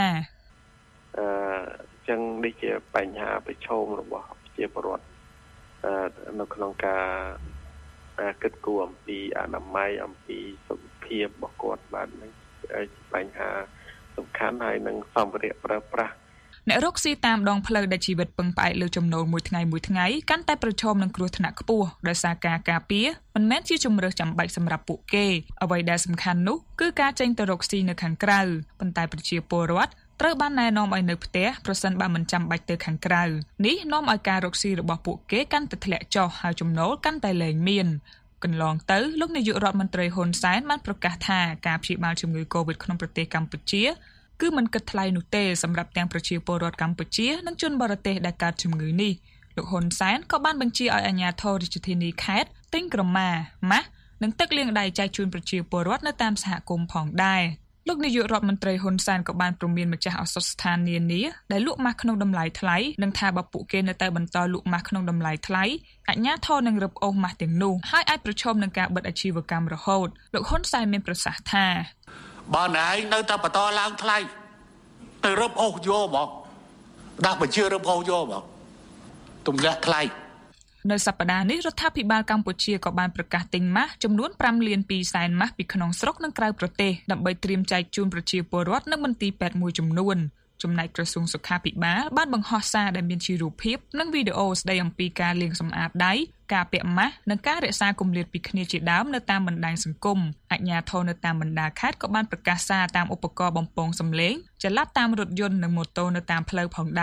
ចឹងនេះជាបញ្ហាប្រឈមរបស់ប្រជាពលរដ្ឋនៅក្នុងការគិតគូរអំពីអនាម័យអំពីសុខភាពរបស់គាត់បាទនឹងបញ្ហាសំខាន់ហើយនឹងសម្ភារៈប្រើប្រាស់អ្នករកស៊ីតាមដងផ្លូវដែលជីវិតពឹងផ្អែកលើចំណូលមួយថ្ងៃកាន់តែប្រឈមនឹងគ្រោះថ្នាក់ខ្ពស់ដោយសារការការពារមិនមែនជាជម្រើសចាំបាច់សម្រាប់ពួកគេអ្វីដែលសំខាន់នោះគឺការចេញទៅរកស៊ីនៅខាងក្រៅប៉ុន្តែប្រជាពលរដ្ឋត្រូវបានណែនាំឲ្យនៅផ្ទះប្រសិនបើមិនចាំបាច់ទៅខាងក្រៅនេះនាំឲ្យការរកស៊ីរបស់ពួកគេកាន់តែធ្លាក់ចុះហើយចំណូលកាន់តែលែងមានកន្លងទៅលោកនាយករដ្ឋមន្ត្រីហ៊ុនសែនបានប្រកាសថាការព្យាបាលជំងឺ Covid ក្នុងប្រទេសកម្ពុជាគឺមិនគិតថ្លៃនោះទេសម្រាប់ទាំងប្រជាពលរដ្ឋកម្ពុជានិងជនបរទេសដែលកើតជំងឺនេះលោកហ៊ុនសែនក៏បានបញ្ជាឲ្យអាជ្ញាធររាជធានីខេត្តទិញក្រមាម៉ាស់និងទឹកលាងដៃចែកជូនប្រជាពលរដ្ឋនៅតាមសហគមន៍ផងដែរលោកនាយករដ្ឋមន្ត្រីហ៊ុនសែនក៏បានព្រមានម្ចាស់ឱសថស្ថាននានាដែលលក់ម៉ាស់ក្នុងតម្លៃថ្លៃនិងថាបើពួកគេនៅតែបន្តលក់ម៉ាស់ក្នុងតម្លៃថ្លៃអាជ្ញាធរនឹងរឹបអូសម៉ាស់ទាំងនោះហើយអាចប្រឈមនឹងការបិទអាជីវកម្មរហូតលោកហ៊ុនសែនមានប្រសាសន៍ថាបើណែឯងនៅតែបន្តឡើងថ្លៃទៅរឹបអូសយកមកដាក់បញ្ជារឹបអូសយកមកទម្លាក់ថ្លៃនៅសប្តាហ៍នេះរដ្ឋាភិបាលកម្ពុជាក៏បានប្រកាសទិញម៉ាស់ចំនួន 5.2 លានម៉ាស់ពីក្នុងស្រុកនិងក្រៅប្រទេសដើម្បីត្រៀមចែកជូនប្រជាពលរដ្ឋនៅមន្ទីរពេទ្យមួយចំនួនចំណែកក្រសួងសុខាភិបាលបានបង្ហោះសារដែលមានជារូបភាពនិងវីដេអូស្ដីអំពីការលាងសម្អាតដៃការពាក់ម៉ាស់និងការរក្សាគម្លាតពីគ្នាជាដើមនៅតាមបណ្ដាញសង្គមអាជ្ញាធរនៅតាមបណ្ដាខេត្តក៏បានប្រកាសសារតាមឧបករណ៍បំពងសំឡេងចល័តតាមរថយន្តនិងម៉ូតូនៅតាមផ្លូវផងដែរ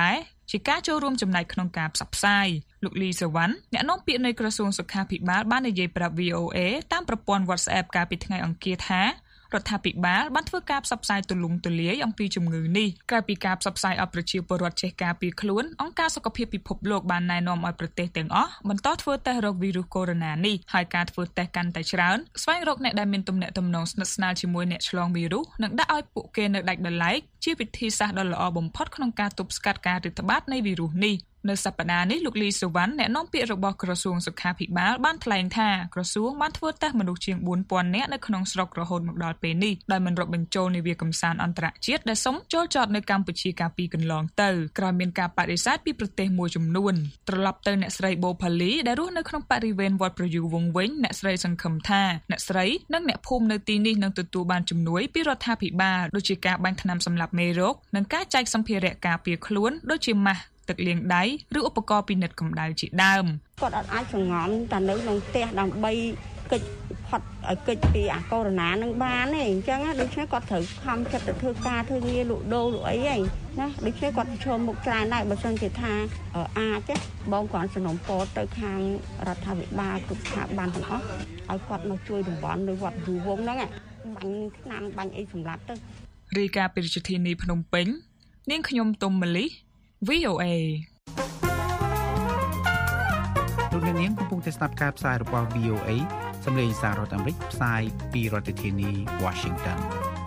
ជាការចូលរួមចំណែកក្នុងការផ្សព្វផ្សាយលោកលីសវណ្ណអ្នកនាំពាក្យនៃក្រសួងសុខាភិបាលបាននិយាយប្រាប់ VOA តាមប្រព័ន្ធ WhatsApp កាលពីថ្ងៃអង្គារថារដ្ឋាភិបាលបានធ្វើការផ្សព្វផ្សាយទូលំទូលាយអំពីជំងឺនេះក្រៅពីការផ្សព្វផ្សាយឲ្យប្រជាពលរដ្ឋចេះការពារខ្លួនអង្គការសុខភាពពិភពលោកបានណែនាំឲ្យប្រទេសទាំងអស់បន្តធ្វើតេស្តរោគវីរុសកូវីដ -19 នេះហើយការធ្វើតេស្តកាន់តែច្រើនស្វែងរកអ្នកដែលមានទំនាក់ទំនងស្និទ្ធស្នាលជាមួយអ្នកឆ្លងវីរុសនិងដាក់ឲ្យពួកគេនៅដាច់ដោយឡែកជាវិធីសាស្ត្រដ៏ល្អបំផុតក្នុងការទប់ស្កាត់ការរាតត្បាតនៃវីរុសនេះនៅសប្តាហ៍នេះលោកលីសុវណ្ណអ្នកនាំពាក្យរបស់ក្រសួងសុខាភិបាលបានថ្លែងថាក្រសួងបានធ្វើតេស្តមនុស្សជាង 4000 នាក់នៅក្នុងស្រុករហូតមកដល់ពេលនេះដោយមិនរាប់បញ្ចូលនាវាកំសាន្តអន្តរជាតិដែលសុំចូលចតនៅកម្ពុជាកាលពីកន្លងទៅក្រោយមានការបដិសេធពីប្រទេសមួយចំនួនត្រឡប់ទៅអ្នកស្រីបូផាលីដែលរស់នៅក្នុងបរិវេណវត្តប្រយូវងវិញអ្នកស្រីសង្ឃឹមថាអ្នកស្រីនិងអ្នកភូមិនៅទីនេះនឹងទទួលបានជំនួយពីរដ្ឋាភិបាលដូចជាការបាញ់ថ្នាំសម្លាប់មេរោគនិងការចែកសម្ភារៈការពារខ្លួនដូចជាម៉ាស់ទឹកលាងដៃឬឧបករណ៍ពិនិត្យកម្ដៅជាដើមគាត់អត់អាចសង្ងំតែនៅក្នុងផ្ទះដើម្បីកិច្ចផុតឲ្យកិច្ចពីអាកូវីដ -19 នឹងបានទេអញ្ចឹងដូច្នេះគាត់ត្រូវខំចិត្តទៅធ្វើការធ្វើងារលក់ដូរលក់អីហ្នឹងណាដូច្នេះគាត់ឈរមុខច្រើនដែរបើមិនជាថាអាចបងគាត់សំណុំពរទៅខាងរដ្ឋាភិបាលគ្រប់ស្ថាប័នទាំងអស់ឲ្យគាត់មកជួយតំបន់នៅវត្តយូវងហ្នឹងបាញ់ថ្នាំបាញ់អីសម្រាប់ទៅរាយការណ៍ពីរាជធានីភ្នំពេញនាងខ្ញុំទុំម៉ាលីVOA លោកអ្នកនាងកំពុងតែស្ដាប់ការផ្សាយរបស់ VOA សម្លេងសាររដ្ឋអាមេរិកផ្សាយពីរដ្ឋធានី Washington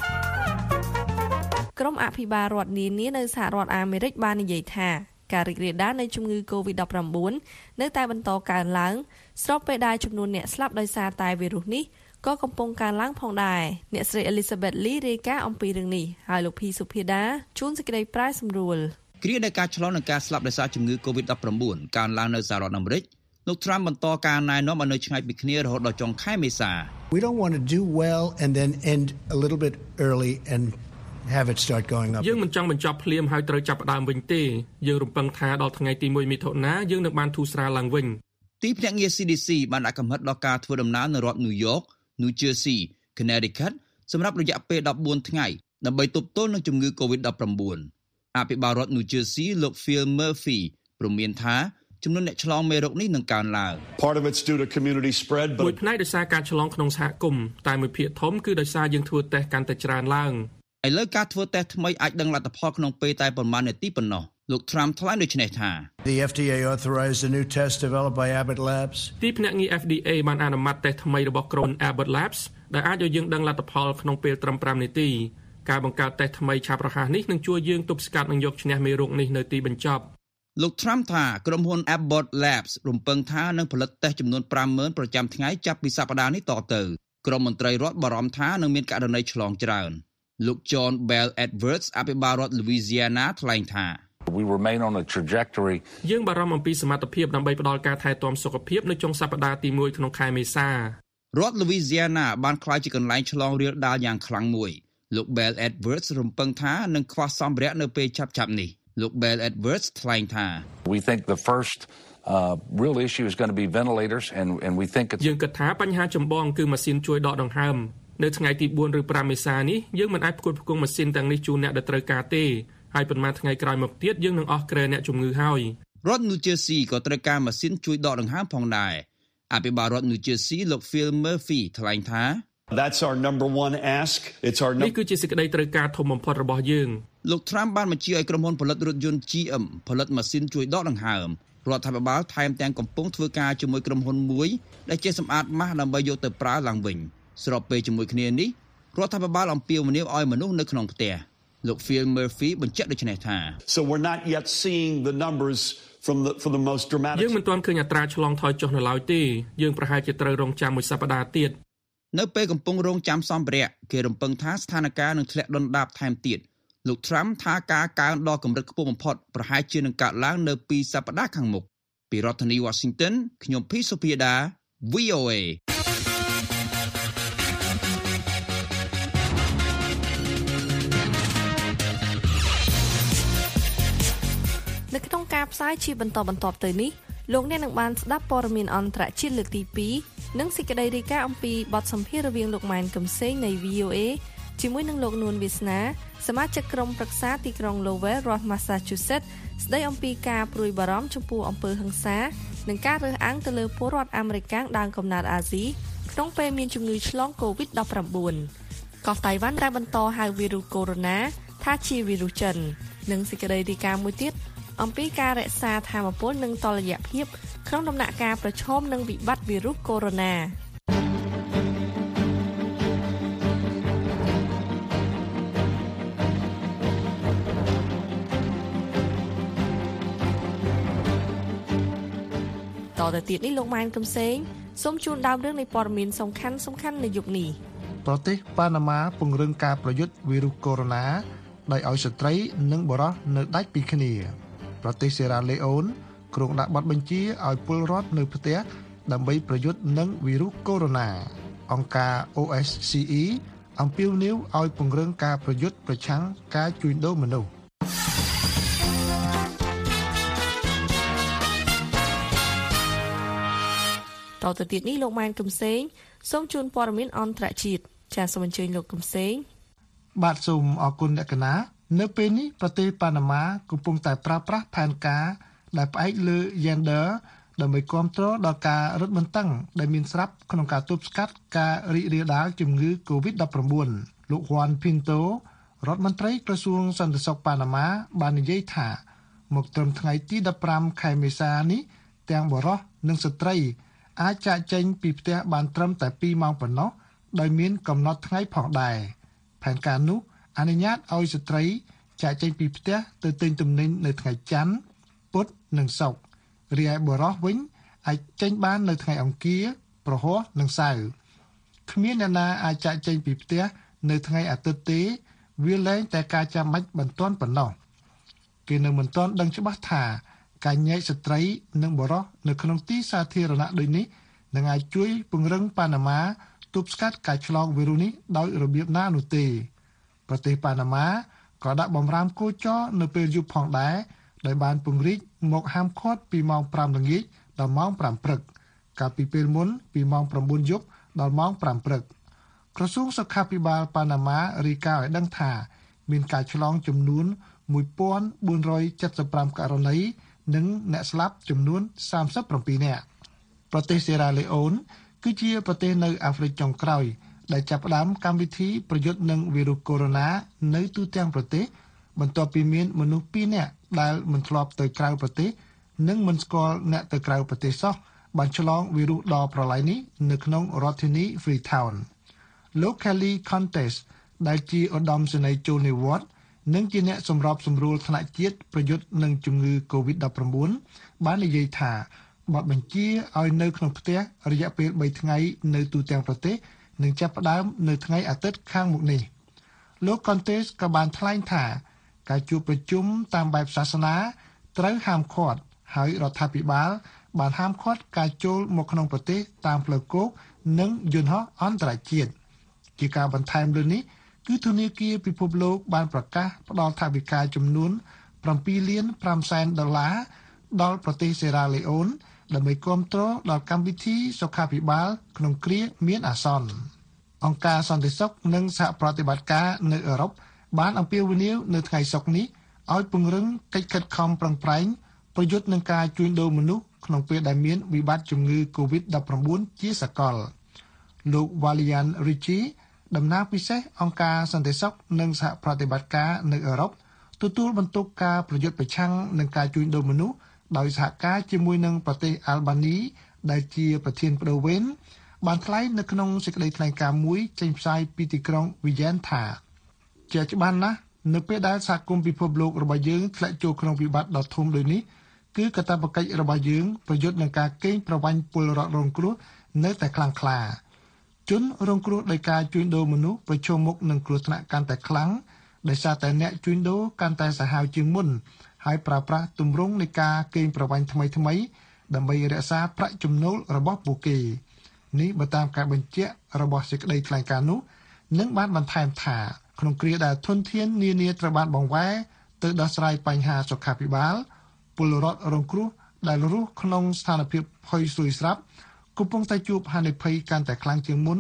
ក្រុមអភិបាលរដ្ឋនានានៅសហរដ្ឋអាមេរិកបាននិយាយថាការរីករាលដាលនៃជំងឺ COVID-19 នៅតែបន្តកើនឡើងស្របពេលដែលចំនួនអ្នកស្លាប់ដោយសារតែវីរុសនេះក៏កំពុងកើនឡើងផងដែរអ្នកស្រី Elizabeth Lee រាយការណ៍អំពីរឿងនេះហើយលោកភីសុភាដាជួនសេចក្តីប្រាយសម្រួលគ្រាដែលការឆ្លងនិងការស្លាប់ដោយសារជំងឺ COVID-19 កើនឡើងនៅសហរដ្ឋអាមេរិកលោក Trump បន្តការណែនាំឲ្យនៅឆ្ងាយពីគ្នារហូតដល់ចុងខែមេសា We don't want to do well and then end a little bit early and have it start going up. យើងមិនចង់បញ្ចប់ភ្លាមហើយត្រូវចាប់ផ្ដើមវិញទេយើងរំពឹងថាដល់ថ្ងៃទី1មិថុនាយើងនឹងបានធូរស្រាលឡើងវិញទីភ្នាក់ងារ CDC បានដាក់កំហិតដល់ការធ្វើដំណើរនៅរដ្ឋ New York, New Jersey, Connecticut សម្រាប់រយៈពេល14ថ្ងៃដើម្បីទប់ទល់នឹងជំងឺ COVID-19 អភិបាលរដ្ឋ New Jersey លោក Phil Murphy ព្រមានថាចំនួនអ្នកឆ្លងមេរោគនេះនឹងកើនឡើង Part of it's due to community spread but មួយផ្នែកដោយសារការឆ្លងក្នុងសហគមន៍តែមួយភាគធំគឺដោយសារយើងធ្វើតេស្តកាន់តែច្រើនឡើងឥឡូវការធ្វើតេស្តថ្មីអាចដឹងលទ្ធផលក្នុងពេលតែប្រមាណនាទីប៉ុណ្ណោះលោក Trump ថ្លែងដូចនេះថា The FDA authorized a new test developed by Abbott Labs ទីភ្នាក់ងារ FDA បានអនុម័តតេស្តថ្មីរបស់ក្រុម Abbott Labs ដែលអាចឲ្យយើងដឹងលទ្ធផលក្នុងពេលត្រឹម5នាទីការបង្កើតតេស្តថ្មីឆាប់រហ័សនេះនឹងជួយយើងទប់ស្កាត់និងយកឈ្នះមេរោគនេះនៅទីបញ្ចប់លោក Trump ថាក្រុមហ៊ុន Abbott Labs រំពឹងថានឹងផលិតតេស្តចំនួន 50,000 ប្រចាំថ្ងៃចាប់ពីសប្តាហ៍នេះតទៅក្រុមមន្ត្រីរដ្ឋបារម្ភថានឹងមានករណីឆ្លងច្រើនលោក John Bell Edwards អភិបាលរដ្ឋ Louisiana ថ្លែងថា We remain on a trajectory យើងបារម្ភអំពីសមត្ថភាពដើម្បីផ្ដល់ការថែទាំសុខភាពនៅចុងសប្តាហ៍ទី1ក្នុងខែមេសារដ្ឋ Louisiana បានក្លាយជាកន្លែងឆ្លងរាលដាលយ៉ាងខ្លាំងមួយលោក Bell Edwards រំពឹងថានឹងខ្វះសម្ភារៈនៅពេលឆាប់ៗនេះលោក Bell Edwards ថ្លែងថា We think the first real issue is going to be ventilators and we think it's យើងគិតថាបញ្ហាចម្បងគឺម៉ាស៊ីនជួយដកដង្ហើមនៅថ្ងៃទី4ឬ5មេសានេះយើងមិនអាចផ្គត់ផ្គង់ម៉ាស៊ីនទាំងនេះជូនអ្នកដែលត្រូវការទេហើយប៉ុន្មានថ្ងៃក្រោយមកទៀតយើងនឹងអស់គ្រែអ្នកជំងឺហើយរដ្ឋ New Jersey ក៏ត្រូវការម៉ាស៊ីនជួយដកដង្ហើមផងដែរអភិបាលរដ្ឋ New Jersey លោក Phil Murphy ថ្លែងថា That's our number one ask. It's our នេះគឺជាសេចក្តីត្រូវការធំបំផុតរបស់យើងលោក Trump បានបញ្ជាឲ្យក្រុមហ៊ុនផលិតរថយន្ត GM ផលិតម៉ាស៊ីនជួយដកដង្ហើមរដ្ឋាភិបាលថែមទាំងកំពុងធ្វើការជាមួយក្រុមហ៊ុនមួយដែលជាសម្អាតម៉ាស់ដើម្បីយកទៅប្រើឡើងវិញស្របពេលជាមួយគ្នានេះរដ្ឋាភិបាលអំពាវនាវឲ្យមនុស្សនៅក្នុងផ្ទះលោក Phil Murphy បញ្ជាក់ដូចនេះថា So we're not yet seeing the numbers from the most dramatic យើងមិនទាន់ឃើញអត្រាឆ្លងថយចុះនៅឡើយទេយើងប្រហែលជាត្រូវរងចាំមួយសប្តាហ៍ទៀតនៅពេលកំពុងរងចាំសម្ភារៈគេរំពឹងថាស្ថានភាពនឹងធ្លាក់ដុនដាបថែមទៀតលោក Trump ថាការកើនដល់កម្រិតខ្ពស់បំផុតប្រហែលជានឹងកើតឡើងនៅពីសប្តាហ៍ខាងមុខពីរដ្ឋធានី Washington ខ្ញុំភីសុភាដា VOA នៅក្នុងការផ្សាយជាបន្តបន្ទាប់ទៅនេះលោកអ្នកនឹងបានស្ដាប់ព័ត៌មានអន្តរជាតិលើកទី2និងសេចក្តីរាយការណ៍អំពីបទសម្ភាសន៍រវាងលោកម៉ែនកំសែងនៃ VOA ជាមួយនឹងលោកនួនវាសនាសមាជិកក្រុមប្រឹក្សាទីក្រុង Lowell រដ្ឋ Massachusetts ស្ដីអំពីការព្រួយបារម្ភចំពោះអំពើហិង្សានិងការរើសអើងទៅលើពលរដ្ឋអាមេរិកដើមកំណើតអាស៊ីក្នុងពេលមានជំងឺឆ្លង COVID-19 ក៏តៃវ៉ាន់ដែលបន្តហៅវីរុសកូវីដ -19 ថាជាវីរុសចិននិងសេចក្តីរាយការណ៍មួយទៀតអំពីការរក្សាថាមពលនិងតុល្យភាពក្នុងដំណាក់កាលប្រឈមនឹងវិបត្តិវីរុសកូវីដ -19តទៅទៀតនេះលោកម៉ែនកំសែងសូមជូនដើមរឿងនៃព័ត៌មានសំខាន់នៅយុគនេះប្រទេសប៉ាណាម៉ាពង្រឹងការប្រយុទ្ធវីរុសកូវីដ -19 ដោយឲ្យស្ត្រីនិងបុរសនៅដាច់ពីគ្នាប្រទេសសេរ៉ាឡេអូនគ្រោងដាក់បទបញ្ជាឲ្យពលរដ្ឋនៅផ្ទះដើម្បីប្រយុទ្ធនឹងវីរុសកូវីដ -19 អង្គការ OSCE អំពាវនាវឲ្យពង្រឹងការប្រយុទ្ធប្រឆាំងការជួញដូរមនុស្សតទៅទៀតនេះលោកម៉ែនកំសែងសូមជូនព័ត៌មានអន្តរជាតិចាសសូមអញ្ជើញលោកកំសែងបាទសូមអរគុណអ្នកកណានៅពេលនេះប្រទេសប៉ាណាម៉ាកំពុងតែប្រើប្រាស់ផែនការដែលផ្អែកលើ gender ដើម្បីគ្រប់គ្រងដល់ការរឹតបន្តឹងដែលមានស្រាប់ក្នុងការទប់ស្កាត់ការរីករាលដាលជំងឺ COVID-19 លោក Juan Pinto រដ្ឋមន្ត្រីក្រសួងសន្តិសុខប៉ាណាម៉ាបាននិយាយថាមកត្រឹមថ្ងៃទី15ខែមេសានេះទាំងបុរសនិងស្ត្រីអាចចាកចេញពីផ្ទះបានត្រឹមតែ2ម៉ោងប៉ុណ្ណោះដោយមានកំណត់ថ្ងៃផងដែរផែនការនោះអនុញ្ញាតឲ្យស្ត្រីចាកចេញពីផ្ទះទៅទិញទំនិញនៅថ្ងៃច័ន្ទពុធនិងសុក្ររីឯបុរសវិញអាចចេញបាននៅថ្ងៃអង្គារប្រហ័សនិងសៅរ៍គ្មានអ្នកណាអាចចាកចេញពីផ្ទះនៅថ្ងៃអាទិត្យទេវាលែងតែការចាំបាច់បន្ទាន់ប៉ុណ្ណោះគេនៅមិនទាន់ដឹងច្បាស់ថាការញែកស្ត្រីនិងបុរសនៅក្នុងទីសាធារណៈដូចនេះនឹងអាចជួយពង្រឹងប៉ាណាម៉ាទប់ស្កាត់ការឆ្លងវីរុសនេះដោយរបៀបណានោះទេប្រទេសប៉ាណាម៉ាក៏ដាក់បម្រាមគោចរនៅពេលយប់ផងដែរដោយបានពង្រីកមកហាមឃាត់ពីម៉ោង5ល្ងាចដល់ម៉ោង5ព្រឹកកាលពីពេលមុនពីម៉ោង9យប់ដល់ម៉ោង5ព្រឹកក្រសួងសុខាភិបាលប៉ាណាម៉ារាយការណ៍ឲ្យដឹងថាមានការឆ្លងចំនួន 1475 ករណីនិងអ្នកស្លាប់ចំនួន37នាក់ប្រទេសសេរ៉ាឡេអូនគឺជាប្រទេសនៅអាហ្វ្រិកចុងក្រោយដែលចាប់ផ្ដើមកម្មវិធីប្រយុទ្ធនឹងវីរុសកូវីដ -19 នៅទូទាំងប្រទេសបន្ទាប់ពីមានមនុស្ស2នាក់ដែលមិនធ្លាប់ទៅក្រៅប្រទេសនិងមិនស្គាល់អ្នកទៅក្រៅប្រទេសសោះបានឆ្លងវីរុសដ៏ប្រឡាយនេះនៅក្នុងរដ្ឋធានី Freetown លោក Kelly Contes ដែលជាឧត្តមសេនីយ៍ចូលនិវត្តន៍និងជាអ្នកសម្របសម្រួលថ្នាក់ជាតិប្រយុទ្ធនឹងជំងឺ COVID-19 បាននិយាយថាបទបញ្ជាឲ្យនៅក្នុងផ្ទះរយៈពេល3ថ្ងៃនៅទូទាំងប្រទេសនឹងចាប់ផ្ដើមនៅថ្ងៃអាទិត្យខាងមុខនេះលោក Contes ក៏បានថ្លែងថាការជួបប្រជុំតាមបែបសាសនាត្រូវហាមឃាត់ហើយរដ្ឋាភិបាលបានហាមឃាត់ការចូលមកក្នុងប្រទេសតាមផ្លូវគោកនិងយន្តហោះអន្តរជាតិជាការបន្ថែមលើនេះគឺធនាគារពិភពលោកបានប្រកាសផ្ដល់ថវិកាចំនួន$7.5 លានដល់ប្រទេសសេរ៉ាឡេអូនដើម្បីគាំទ្រដល់កម្មវិធីសុខាភិបាលក្នុងគ្រាមានអាសន្នអង្គការសន្តិសុខនិងសហប្រតិបត្តិការនៅអឺរ៉ុបបានអំពាវនាវនៅថ្ងៃសុក្រនេះឲ្យពង្រឹងកិច្ចខិតខំប្រឹងប្រែងប្រយុទ្ធនឹងការជួញដូរមនុស្សក្នុងពេលដែលមានវិបត្តិជំងឺ COVID-19 ជាសកលលោក Valian Richie តំណាងពិសេសអង្គការសន្តិសុខនិងសហប្រតិបត្តិការនៅអឺរ៉ុបទទួលបន្ទុកការប្រយុទ្ធប្រឆាំងនឹងការជួញដូរមនុស្សដោយសហការជាមួយនឹងប្រទេសអាល់បានីដែលជាប្រធានបដូវវេនបានថ្លែងនៅក្នុងសេចក្តីថ្លែងការណ៍មួយចេញផ្សាយពីទីក្រុងវីយ៉ែនថាជាច្បាស់ណាស់នៅពេលដែលសហគមន៍ពិភពលោករបស់យើងធ្លាក់ចូលក្នុងវិបត្តិដ៏ធំដូចនេះគឺកាតព្វកិច្ចរបស់យើងប្រយុទ្ធនឹងការកេងប្រវ័ញ្ចពលរដ្ឋរងគ្រោះនៅតែខ្លាំងក្លាជនរងគ្រោះដោយការជួញដូរមនុស្សប្រឈមមុខនឹងគ្រោះថ្នាក់កាន់តែខ្លាំងដោយសារតែអ្នកជួញដូរកាន់តែសាហាវជាងមុនហើយប្រើប្រាស់ទម្រង់នៃការកេងប្រវ័ញ្ចថ្មីៗដើម្បីរក្សាប្រាក់ចំណូលរបស់ពួកគេនេះបើតាមការបញ្ជាក់របស់សេចក្តីថ្លែងការណ៍នោះនឹងបានបន្ថែមថាក្នុងគ្រាដែលធនធាននានាត្រូវបានបង្វែរទៅដោះស្រាយបញ្ហាសុខាភិបាលពលរដ្ឋរងគ្រោះដែលរស់ក្នុងស្ថានភាពភ័យស្រួយស្រាប់កំពុងតែជួបហានិភ័យកាន់តែខ្លាំងជាងមុន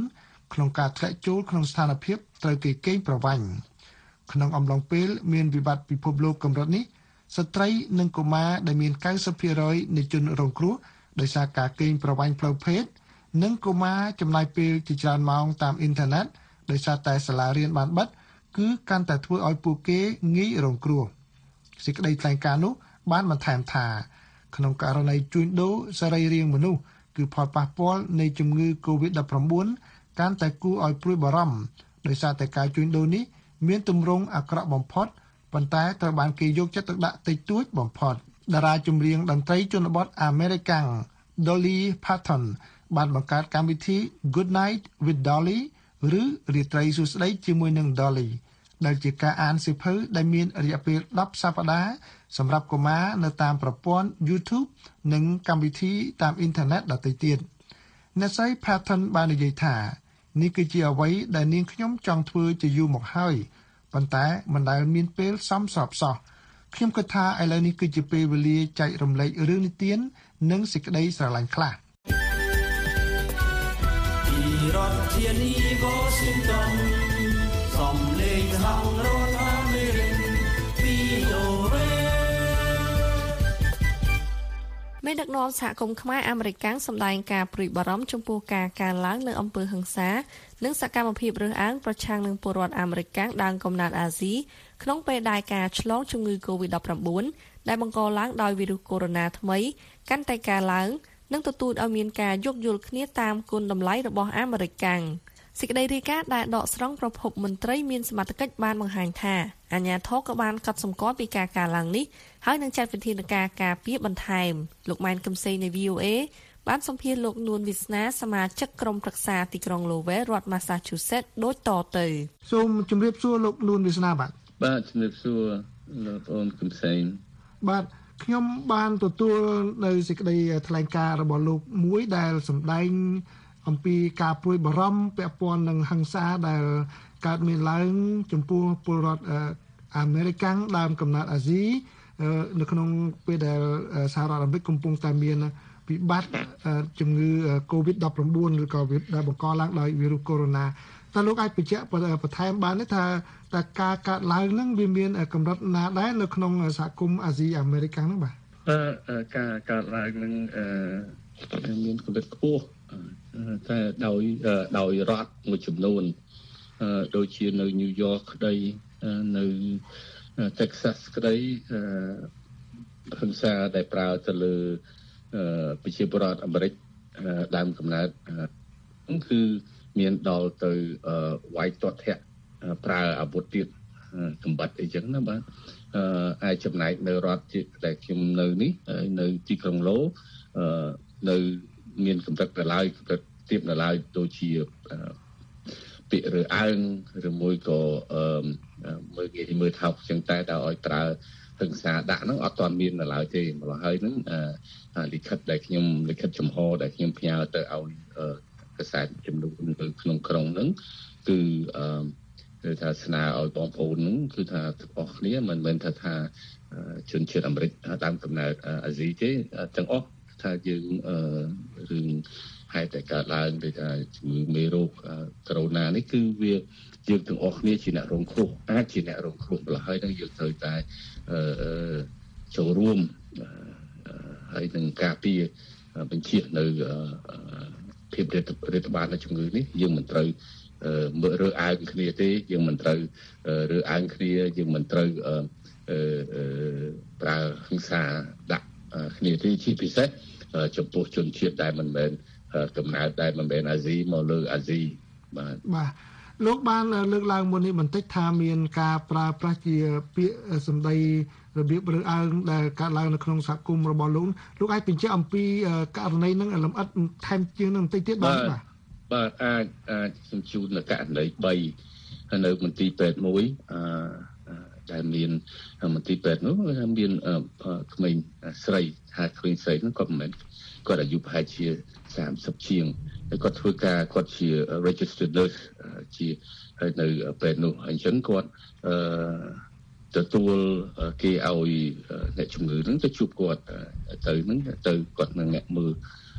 ក្នុងការធ្លាក់ចូលក្នុងស្ថានភាពត្រូវគេកេងប្រវ័ញ្ចក្នុងអំឡុងពេលមានវិបត្តិពិភពលោកកម្រិតនេះស្ត្រីនិងកុមារដែលមាន 90% នៃជនរងគ្រោះដោយសារការកេងប្រវ័ញ្ចផ្លូវភេទនិងកុមារចំណាយពេលជាច្រើនម៉ោងតាមអ៊ីនធឺណិតដោយសារតែសាលារៀនបានបិទគឺកាន់តែធ្វើឲ្យពួកគេងាយរងគ្រោះសេចក្តីថ្លែងការណ៍នោះបានបន្ថែមថាក្នុងករណីជួញដូរសរីរាង្គមនុស្សគឺផលប៉ះពាល់នៃជំងឺ COVID-19 កាន់តែគួរឲ្យព្រួយបារម្ភដោយសារតែការជួញដូរនេះមានទម្រង់អាក្រក់បំផុតប៉ុន្តែត្រូវបានគេយកចិត្តទុកដាក់តិចតួចបំផុតតារាចម្រៀងតន្ត្រីជនបទអាមេរិកាំង Dolly Parton បានបង្កើតកម្មវិធី Good Night with Dolly ឬរាត្រីសួស្តីជាមួយនឹង Dolly ដែលជាការអានសៀវភៅដែលមានរយៈពេល10សប្តាហ៍សម្រាប់កុមារនៅតាមប្រព័ន្ធ YouTube និងកម្មវិធីតាមអ៊ីនធឺណិតដទៃទៀតអ្នកស្រី Patton បាននិយាយថានេះគឺជាអ្វីដែលនាងខ្ញុំចង់ធ្វើជាយូរមកហើយប៉ុន្តែមិនដែលមានពេលសមស្របសោះខ្ញុំគិតថាឥឡូវនេះគឺជាពេលវេលាចែករំលែករឿងនិទាននិងសេចក្តីស្រឡាញ់ខ្លះពីរដ្ឋធានី Washington សំឡេងហៅរដ្ឋអាមេរិកពីអូរ៉េមេដឹកនាំសហគមន៍ខ្មែរអាមេរិកសម្ដែងការព្រួយបារម្ភចំពោះការកើនឡើងនៃអំពើហិង្សានិងសកម្មភាពរើសអើងប្រឆាំងនឹងពលរដ្ឋអាមេរិកដើមកំណើតអាស៊ីក្នុងពេលដែលការឆ្លងជំងឺ COVID-19 ដែលបង្កឡើងដោយវីរុសកូវីដ -19 ថ្មីកាន់តែកើនឡើងនិងទទូចឲ្យមានការយោគយល់គ្នាតាមគុណតម្លៃរបស់អាមេរិកសេចក្តីរាយការណ៍ដែលដកស្រង់ប្រភពមន្ត្រីមានសមត្ថកិច្ចបានបង្ហាញថាអាជ្ញាធរក៏បានកត់សម្គាល់ពីការកើនឡើងនេះហើយនឹងចាត់វិធានការការពារបន្ថែមលោកម៉ែនកំសីនៃ VOA បានសម្ភាសន៍លោកនួនវិស្នាសមាជិកក្រុមប្រឹក្សាទីក្រុង Lowell រដ្ឋ Massachusetts ដូចតទៅសូមជម្រាបសួរលោកនួនវិស្នាបាទជំរាបសួរលោកអូនកំសីបាទខ្ញុំបានទទួលនៅសេចក្តីថ្លែងការណ៍របស់លោកមួយដែលសម្ដែងអំពីការព្រួយបារម្ភពាក់ព័ន្ធនឹងហិង្សាដែលកើតមានឡើងចំពោះពលរដ្ឋអាមេរិកដើមកំណើតអាស៊ីនៅក្នុងពេលដែលសហរដ្ឋអាមេរិកកំពុងតែមានវិបត្តិជំងឺ COVID-19 ឬក៏ដែលបង្កឡើងដោយវីរុសកូវីដ -19 តើលោកអាចបញ្ជាក់បន្ថែមបានទេថាតើការកើតឡើងហ្នឹងវាមានកម្រិតណាដែរនៅក្នុងសហគមន៍អាស៊ីអាមេរិកហ្នឹងបាទការកើតឡើងហ្នឹងមានកម្រិតខ្ពស់តែដោយរដ្ឋមួយចំនួនដូចជានៅ New York ក្តីនៅ Texas ក្តីហិង្សាដែលប្រើទៅលើប្រជាពលរដ្ឋអាមេរិកដើមកំណើតគឺមានដល់ទៅវាយទាត់ធាក់ប្រើអាវុធទៀតកំបិតអីចឹងណាបាទអាចចំណែកនៅរដ្ឋដែលខ្ញុំនៅនេះនៅទីក្រុងឡូនៅមានកម្រិតដល់ឡើយកម្រិតទៀបដល់ឡើយដូចជាពាក្យរើអើងឬមួយក៏មើលថោកចឹងតែដល់ឲ្យប្រើហិង្សាដាក់ហ្នឹងអត់ទាន់មានដល់ឡើយទេម្ល៉េះហើយហ្នឹងលិខិតដែលខ្ញុំលិខិតចំហដែលខ្ញុំផ្ញើទៅឲ្យកសែតចំនួននៅក្នុងក្រុងហ្នឹងគឺគឺថាស្នើឲ្យបងប្អូនហ្នឹងគឺថាទាំងអស់គ្នាមិនមែនថាជនជាតិអាមេរិកតាមកំណើតអាស៊ីទេទាំងអស់ថាយើងរឿងហេតុតែកើតឡើងដូចថាជំងឺមេរោគកូវីដ -19 នេះគឺវាយើងទាំងអស់គ្នាជាអ្នករងគ្រោះអាចជាអ្នករងគ្រោះម្ល៉េះហើយនឹងយើងត្រូវតែចូលរួមហើយនឹងការពារបញ្ជានៅភាពរដ្ឋបាលនៃជំងឺនេះយើងមិនត្រូវមើលរើអើងគ្នាទេយើងមិនត្រូវរើអើងគ្នាយើងមិនត្រូវប្រើហិង្សាដាក់គ្នាទេជាពិសេសចំពោះជនជាតិដែលមិនមែនកំណើតដែលមិនមែនអាស៊ីមកលើអាស៊ីបាទលោកបានលើកឡើងមុននេះបន្តិចថាមានការប្រើប្រាស់ជាពាក្យសម្ដីរបៀបរើអើងដែលកើតឡើងនៅក្នុងសហគមន៍របស់លោកអាចបញ្ជាក់អំពីករណីហ្នឹងលម្អិតថែមជាងនឹងបន្តិចទៀតបាទបាទអាចខ្ញុំជូនករណី3នៅមន្ទីរពេទ្យមួយដែលមានមន្ទីរពេទ្យនោះមានក្មេងស្រីថាក្មេងស្រីហ្នឹងគាត់មិនមែនគាត់អាយុប្រហែលជា30ជាងហើយគាត់ធ្វើការគាត់ជា registered nurse ជានៅពេទ្យនោះអញ្ចឹងគាត់ទទួលគេឲ្យអ្នកជំងឺហ្នឹងទៅជួបគាត់ទៅហ្នឹងទៅគាត់នឹងអ្នកមើល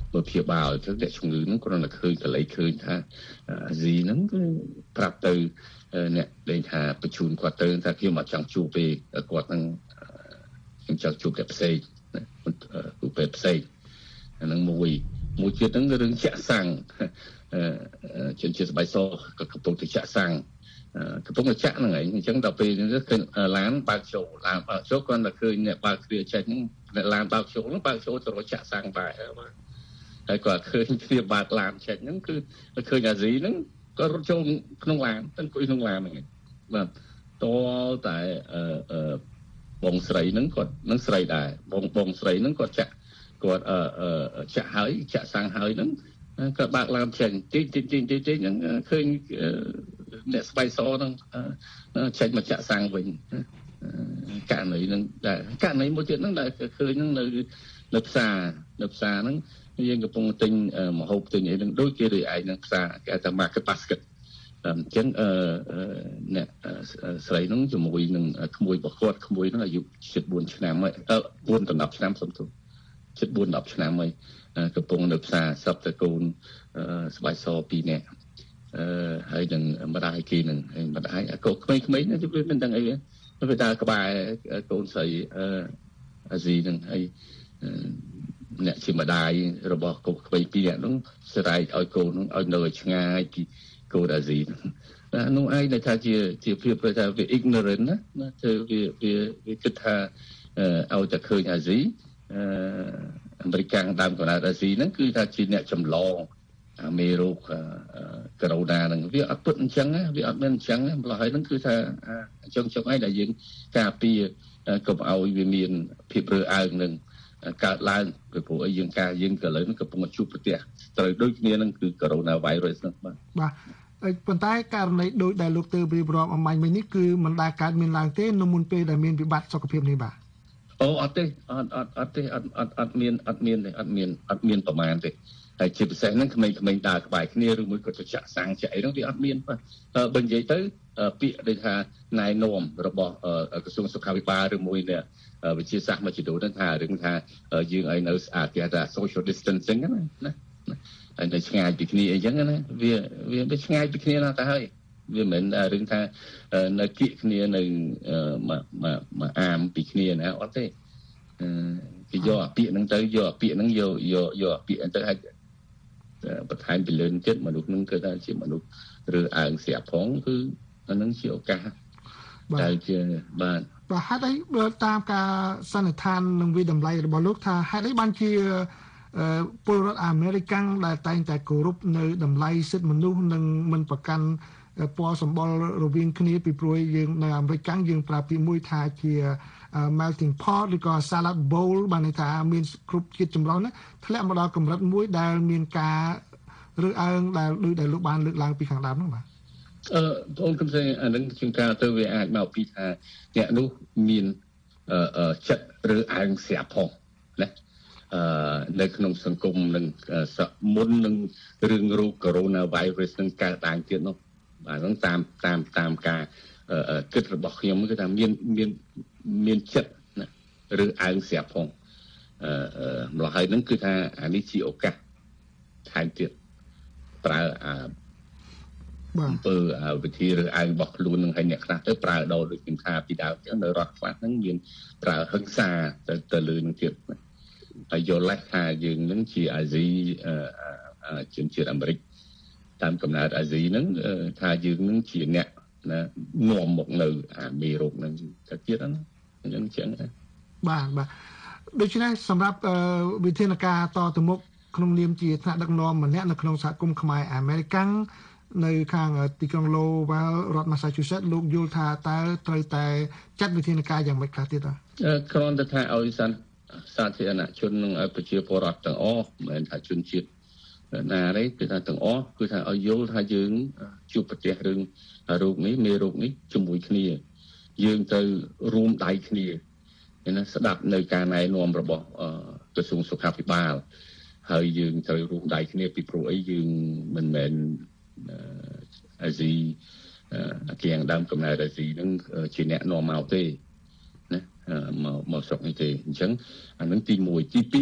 មើលព្យាបាលទៅអ្នកជំងឺហ្នឹងគ្រាន់តែឃើញកលៃឃើញថាអាស៊ីហ្នឹងគឺប្រាប់ទៅអ្នកដែលថាបញ្ជូនគាត់ទៅថាខ្ញុំអត់ចង់ជួបទេគាត់នឹងខ្ញុំចង់ជួបតែផ្សេងទូទៅផ្សេងអាហ្នឹងមួយទៀតហ្នឹងរឿងចាក់សាំងជនជាតិស្បែកសក៏កំពុងតែចាក់សាំងកំពុងតែចាក់ហ្នឹងឯងអញ្ចឹងដល់ពេលហ្នឹងគឺឡានបើកចូលគាត់តែឃើញអ្នកបើកគ្រាចេញហ្នឹងអ្នកឡានបើកចូលហ្នឹងបើកចូលទៅរកចាក់សាំងដែរបាទហើយគាត់ឃើញគ្រាបើកឡានចេញហ្នឹងគឺឃើញអាស៊ីហ្នឹងក៏រត់ចូលក្នុងឡានទៅអង្គុយក្នុងឡានហ្នឹងបាទតតែបងស្រីហ្នឹងគាត់នឹងស្រីដែរបងស្រីហ្នឹងគាត់ចាក់ហើយចាក់សាំងហើយហ្នឹងក៏បើកឡានចេញតិចហ្នឹងឃើញអ្នកស្បែកសហ្នឹងចេញមកចាក់សាំងវិញករណីហ្នឹងដែរករណីមួយទៀតហ្នឹងដែលឃើញហ្នឹងនៅផ្សារហ្នឹងយើងកំពុងទិញម្ហូបទិញអីហ្នឹងដូចគេរីឯងហ្នឹងផ្សារគេថា market basket អញ្ចឹងអ្នកស្រីហ្នឹងជាមួយនឹងក្មួយរបស់គាត់ក្មួយហ្នឹងអាយុ74ឆ្នាំហើយ4ដល់10ឆ្នាំសំទោស74-10ឆ្នាំហើយកំពុងនៅផ្សារសពតកូនស្បែកស2នាក់ហើយនឹងម្ដាយគេនឹងម្ដាយកូនក្មេងៗណាជិះមិនដឹងអីវាដើរក្បែរកូនស្រីអាស៊ីនឹងហើយអ្នកជាម្ដាយរបស់កូនក្មេង2នាក់នោះស្រែកឲ្យកូននោះឲ្យនៅឆ្ងាយពីកូនអាស៊ីនោះឯងដែលថាជាភាពថាវា ignorant ណាទៅវាគិតថាឲ្យតែឃើញអាស៊ីអាមេរិកដើមកំណើតអាស៊ីហ្នឹងគឺថាជាអ្នកចម្លងមេរោគកូវីដហ្នឹងវាអត់ពិតអញ្ចឹងវាអត់មានអញ្ចឹងម្ល៉េះហើយហ្នឹងគឺថាចុងឯងដែលយើងការពារកុំឲ្យវាមានភាពរើអើងនឹងកើតឡើងពីព្រោះអីយើងក៏លើកំពុងជួបប្រទះត្រូវដូចគ្នានឹងគឺ coronavirus ហ្នឹងបាទប៉ុន្តែករណីដូចដែលលោកទើបរៀបរាប់អំបញ្ញមិញនេះគឺមិនដែលកើតមានឡើងទេនៅមុនពេលដែលមានវិបត្តិសុខភាពនេះបាទអូអត់ទេអត់មានប្រមាណទេហើយជាពិសេសហ្នឹងក្មេងៗដើរក្បែរគ្នាឬមួយក៏ទៅចាក់សាំងចាក់អីហ្នឹងវាអត់មានបាទបើនិយាយទៅពាក្យដូចថាណែនាំរបស់ក្រសួងសុខាភិបាលឬមួយនេះវិទ្យាសាស្ត្រមជ្ឈមណ្ឌលហ្នឹងថារឿងថាយើងឲ្យនៅស្អាតគេថា social distancing ណាហើយនៅឆ្ងាយពីគ្នាអីចឹងណាវាឆ្ងាយពីគ្នាណាស់ទៅហើយវាមិនមែនរឿងថានៅគៀកគ្នានៅមកអាមពីគ្នាណាអត់ទេគេយកអាពាក្យហ្នឹងទៅយកអាពាក្យហ្នឹងយកអាពាក្យហ្នឹងទៅឲ្យបន្ថែមពីលើទៀតមនុស្សហ្នឹងគឺថាជាមនុស្សឬអើងស្រាប់ផងគឺអាហ្នឹងជាឱកាសដែលជាបាទហេតុអីបើតាមការសន្និដ្ឋាននិងវិតម្លៃរបស់លោកថាហេតុអីបានជាពលរដ្ឋអាមេរិកដែលតែងតែគោរពនៅតម្លៃសិទ្ធិមនុស្សនិងមិនប្រកាន់ពណ៌សម្បុររវាងគ្នាពីព្រោះយើងនៅអាមេរិកយើងប្រើពាក្យមួយថាជា melting pot ឬក៏ salad bowl បានន័យថាមានគ្រប់ជាតិចម្រុះណាធ្លាក់មកដល់កម្រិតមួយដែលមានការរើអើងដែលដូចដែលលោកបានលើកឡើងពីខាងដើមហ្នឹងបាទបងអូនខ្ញុំថាអានឹងជាងការទៅវាអាចមកពីថាអ្នកនោះមានចិត្តរើអើងស្រាប់ផងណានៅក្នុងសង្គមនឹងមុននឹងរឿងរោគ coronavirus នឹងកើតឡើងទៀតនោះបាទហ្នឹងតាមការគិតរបស់ខ្ញុំគឺថាមានចិត្តណាឬអើងស្រាប់ផងម្ល៉េះហើយហ្នឹងគឺថាអានេះជាឱកាសថែមទៀតប្រើអំពើវិធីឬអើងរបស់ខ្លួននឹងឲ្យអ្នកខ្លះទៅប្រើដល់ដូចខ្ញុំថាពីដើមចឹងនៅរដ្ឋខ្លះហ្នឹងមានប្រើហិង្សាទៅលើនឹងទៀតហើយយល់ឡេះថាយើងនឹងជាអាស៊ីជនជាតិអាមេរិកតាមកំណើតអាស៊ីហ្នឹងថាយើងនឹងជាអ្នកណានាំមកនៅអាមេរោគហ្នឹងទៅទៀតណាអញ្ចឹងបាទដូច្នេះសម្រាប់វិធានការតទៅមុខក្នុងនាមជាថ្នាក់ដឹកនាំម្នាក់នៅក្នុងសហគមន៍ខ្មែរអាមេរិកនៅខាងទីក្រុង Lowell រដ្ឋ Massachusetts លោកយល់ថាតើត្រូវតែចាត់វិធានការយ៉ាងម៉េចខ្លះទៀតគ្រាន់តែថាឲ្យសាធារណជននិងឲ្យប្រជាពលរដ្ឋទាំងអស់មិនមែនថាជនជាតិណាទេគឺថាទាំងអស់គឺថាឲ្យយល់ថាយើងជួបប្រទះរឿងរោគនេះមេរោគនេះជាមួយគ្នាយើងទៅរួមដៃគ្នាណាស្ដាប់នៅការណែនាំរបស់ក្រសួងសុខាភិបាលហើយយើងត្រូវរួមដៃគ្នាពីព្រោះអីយើងមិនមែនអាស៊ីគៀងដើមកំណើតអាស៊ីនឹងជាអ្នកនាំមកទេណាមកស្រុកនេះទេអញ្ចឹងអានឹងទី1ទី2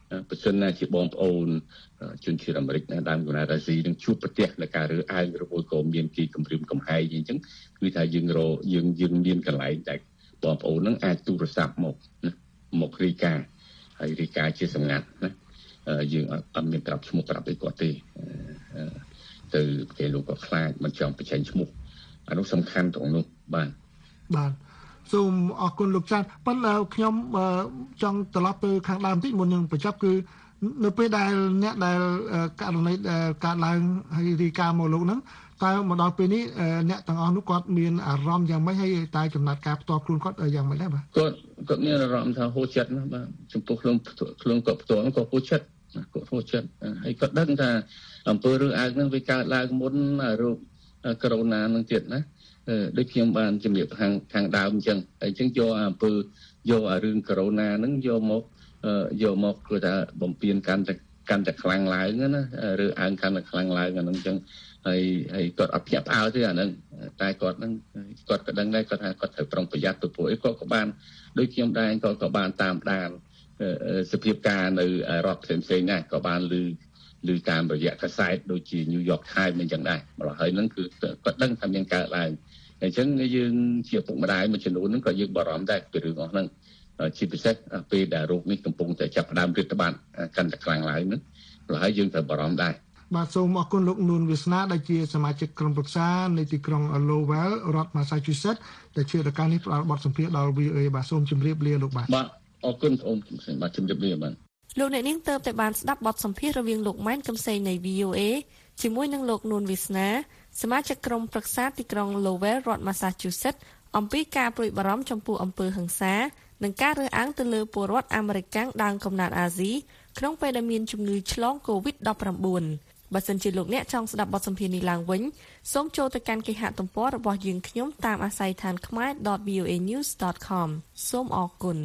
ប្រសិនណាជាបងប្អូនជនជាតិអាមេរិកដើមកំណើតអាស៊ីនឹងជួបប្រទះនឹងការរើសអើងឬក៏មានគេគំរាមកំហែងអញ្ចឹងគឺថាយើងមានកន្លែងដែលបងប្អូននឹងអាចទូរស័ព្ទមករាយការណ៍ហើយរាយការណ៍ជាសម្ងាត់ណាយើងអត់មានប្រាប់ឈ្មោះប្រាប់អីគាត់ទេទៅគេលោកក៏ខ្លាចមិនចង់បញ្ចេញឈ្មោះអានោះសំខាន់ត្រង់នោះបាទសូមអរគុណលោកចាន់ប៉ុន្តែខ្ញុំចង់ត្រឡប់ទៅខាងដើមបន្តិចមុននឹងបញ្ចប់គឺនៅពេលដែលអ្នកដែលករណីកើតឡើងហើយរាយការណ៍មកលោកហ្នឹងតើមកដល់ពេលនេះអ្នកទាំងអស់នោះគាត់មានអារម្មណ៍យ៉ាងម៉េចហើយតើចំណាត់ការផ្ទាល់ខ្លួនគាត់យ៉ាងម៉េចដែរបាទគាត់មានអារម្មណ៍ថាហូរចិត្តណាបាទចំពោះខ្លួនគាត់ផ្ទាល់គាត់ហូរចិត្តហើយគាត់ដឹងថាអំពើរើសអើងហ្នឹងវាកើតឡើងមុនរោគកូវីដហ្នឹងទៀតណាដូចខ្ញុំបានជំរាបខាងដើមអញ្ចឹងហើយអញ្ចឹងយកអំពើយករឿងកូវីដហ្នឹងយកមកគឺថាបំពេញកាន់តែខ្លាំងឡើងណារើសអើងកាន់តែខ្លាំងឡើងអាហ្នឹងអញ្ចឹងហើយគាត់អត់ភ្ញាក់ផ្អើលទេអាហ្នឹងតែគាត់ហ្នឹងគាត់ក៏ដឹងដែរគាត់ថាគាត់ត្រូវប្រុងប្រយ័ត្នទៅព្រោះអីគាត់ក៏បានដូចខ្ញុំដែរគាត់ក៏បានតាមដានសភាពការនៅរដ្ឋផ្សេងៗដែរក៏បានឮតាមរយៈកាសែតដូចជា New York Times អញ្ចឹងដែរម្ល៉េះហើយហ្នឹងគឺគាត់ដឹងថាមានកើតឡើងអញ្ចឹងយើងជាពុកម្ដាយមួយចំនួនហ្នឹងក៏យើងបារម្ភដែរពីរឿងអស់ហ្នឹងជាពិសេសពេលដែលរោគនេះកំពុងតែចាប់ផ្ដើមរាតត្បាតកាន់តែខ្លាំងឡើងហ្នឹងម្ល៉េះហើយយើងត្រូវបារម្ភដែរបាទសូមអរគុណលោកនួនវាសនាដែលជាសមាជិកក្រុមប្រឹក្សានៃទីក្រុង Lowell រដ្ឋ Massachusetts ដែលជារការនេះផ្ដល់បទសម្ភាសន៍ដល់ VOA បាទសូមជម្រាបលាលោកបាទអរគុណបងបាទជម្រាបលាបាទលោកអ្នកនាងទើបតែបានស្ដាប់បទសម្ភាសន៍រវាងលោកម៉ែនកំសែងនៃ VOA ជាមួយនឹងលោកនួនវាសនាសមាជិកក្រុមប្រឹក្សាទីក្រុង Lowell រដ្ឋ Massachusetts អំពីការព្រួយបារម្ភចំពោះអំពើហិង្សានិងការរើសអើងទៅលើពលរដ្ឋអាមេរិកដើមកំណើតអាស៊ីក្នុងពេលដែលមានជំងឺឆ្លង COVID-19 បើសិនជាលោកអ្នកចង់ស្ដាប់បទសម្ភាសន៍នេះឡើងវិញសូមចូលទៅកាន់គេហទំព័ររបស់យើងខ្ញុំតាមអាស័យដ្ឋានkhmae.voanews.com សូមអរគុណ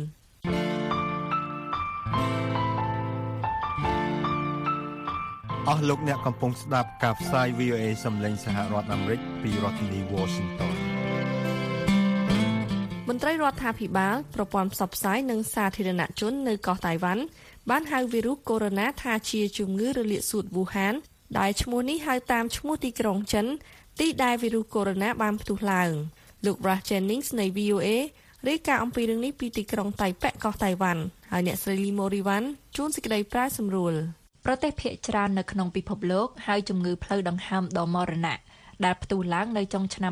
អស់លោកអ្នកកំពុងស្ដាប់ការផ្សាយ VOA សំឡេងសហរដ្ឋអាមេរិកពីរដ្ឋធានី Washington មន្ត្រីរដ្ឋាភិបាលប្រព័ន្ធផ្សព្វផ្សាយនិងសាធារណជននៅកោះតៃវ៉ាន់បានហៅវីរុសកូវីដ -19 ថាជាជំងឺរលាកសួតវូហានដែលឈ្មោះនេះហៅតាមឈ្មោះទីក្រុងចិនទីដែលវីរុសកូវីដ -19 បានផ្ទុះឡើងលោក Russ Jennings នៃ VOA រាយការណ៍អំពីរឿងនេះពីទីក្រុងតៃប៉េកោះតៃវ៉ាន់ហើយអ្នកស្រី Lee Moriwan ជួនសេចក្តីប្រាយសម្រួលប្រទេសភាគច្រើននៅក្នុងពិភពលោកហើយជំងឺផ្លូវដង្ហើមដ៏មរណៈដែលផ្ទុះឡើងនៅចុងឆ្នាំ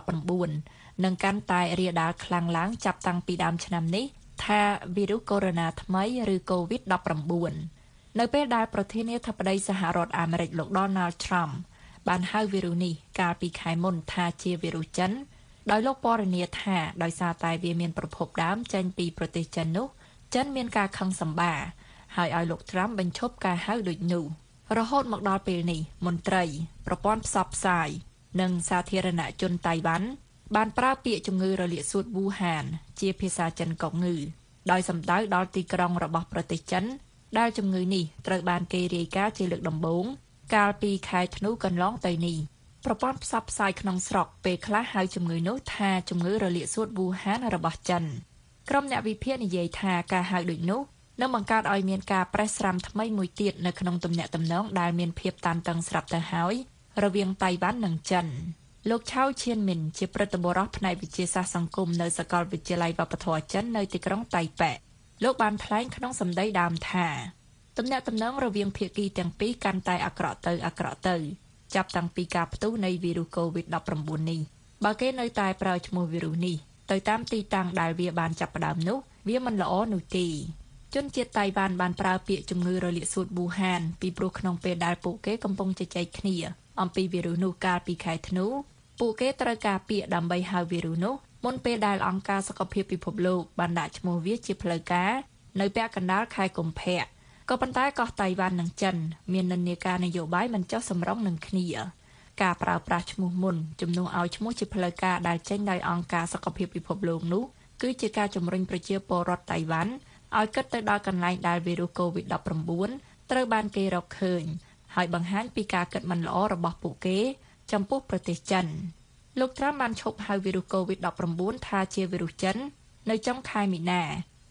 2019និងកាន់តែរាលដាលខ្លាំងឡើងចាប់តាំងពីដើមឆ្នាំនេះថាវីរុសកូវីដ -19 ថ្មីឬ COVID-19 នៅពេលដែលប្រធានាធិបតីសហរដ្ឋអាមេរិកលោក Donald Trump បានហៅវីរុសនេះកាលពីខែមុនថាជាវីរុសចិនដោយលោកពណ៌នាថាដោយសារតែវាមានប្រភពដើមចេញពីប្រទេសចិននោះចិនមានការខឹងសម្បារហើយឲ្យលោក Trump បញ្ឈប់ការហៅដូចនោះរហូតមកដល់ពេលនេះមន្ត្រីប្រព័ន្ធផ្សព្វផ្សាយនិងសាធារណជនតៃវ៉ាន់បានប្រើពាក្យជំងឺរលាកសួតវូហានជាភាសាចិនកុងងឺដោយសំដៅដល់ទីក្រុងរបស់ប្រទេសចិនដែលជំងឺនេះត្រូវបានគេរាយការណ៍ជាលើកដំបូងកាលពីខែធ្នូកន្លងទៅនេះប្រព័ន្ធផ្សព្វផ្សាយក្នុងស្រុកពេលខ្លះហៅជំងឺនោះថាជំងឺរលាកសួតវូហានរបស់ចិនក្រុមអ្នកវិភាគនិយាយថាការហៅដូចនោះនឹងបង្កើតឲ្យមានការប្រេះស្រាំថ្មីមួយទៀតនៅក្នុងទំនាក់ទំនងដែលមានភាពតានតឹងស្រាប់ទៅហើយរវាងតៃវ៉ាន់និងចិនលោកឆៅឈៀនមីនជាព្រឹទ្ធបុរសផ្នែកវិទ្យាសាស្ត្រសង្គមនៅសាកលវិទ្យាល័យវប្បធម៌ចិននៅទីក្រុងតៃប៉េលោកបានថ្លែងក្នុងសម្ដីដើមថាទំនាក់ទំនងរវាងភាគីទាំងពីរកាន់តែអាក្រក់ទៅចាប់តាំងពីការផ្ទុះនៃវីរុស COVID-19 នេះបើគេនៅតែប្រើឈ្មោះវីរុសនេះទៅតាមទីតាំងដែលវាបានចាប់ផ្ដើមនោះវាមិនល្អនោះទេជនជាតិតៃវ៉ាន់បានប្រើពាក្យជំងឺរលាកសួតវូហានពីព្រោះក្នុងពេលដែលពួកគេកំពុងជជែកគ្នាអំពីវីរុសនោះកាលពីខែធ្នូពួកគេត្រូវការពាក្យដើម្បីហៅវីរុសនោះមុនពេលដែលអង្គការសុខភាពពិភពលោកបានដាក់ឈ្មោះវាជាផ្លូវការនៅពាក់កណ្ដាលខែកុម្ភៈក៏ប៉ុន្តែកោះតៃវ៉ាន់និងចិនមាននិន្នាការនយោបាយមិនចុះសម្រុងនឹងគ្នាការប្រើប្រាស់ឈ្មោះមុនជំនួសឲ្យឈ្មោះជាផ្លូវការដែលចេញដោយអង្គការសុខភាពពិភពលោកនោះគឺជាការជំរុញប្រជាពលរដ្ឋតៃវ៉ាន់ឲ្យគិតទៅដល់កន្លែងដែលវីរុស COVID-19 ត្រូវបានគេរកឃើញហើយបង្ហាញពីការគិតមិនល្អរបស់ពួកគេចំពោះប្រទេសចិនលោកត្រាំបានឈប់ហៅវីរុស COVID-19 ថាជាវីរុសចិននៅចុងខែមីនា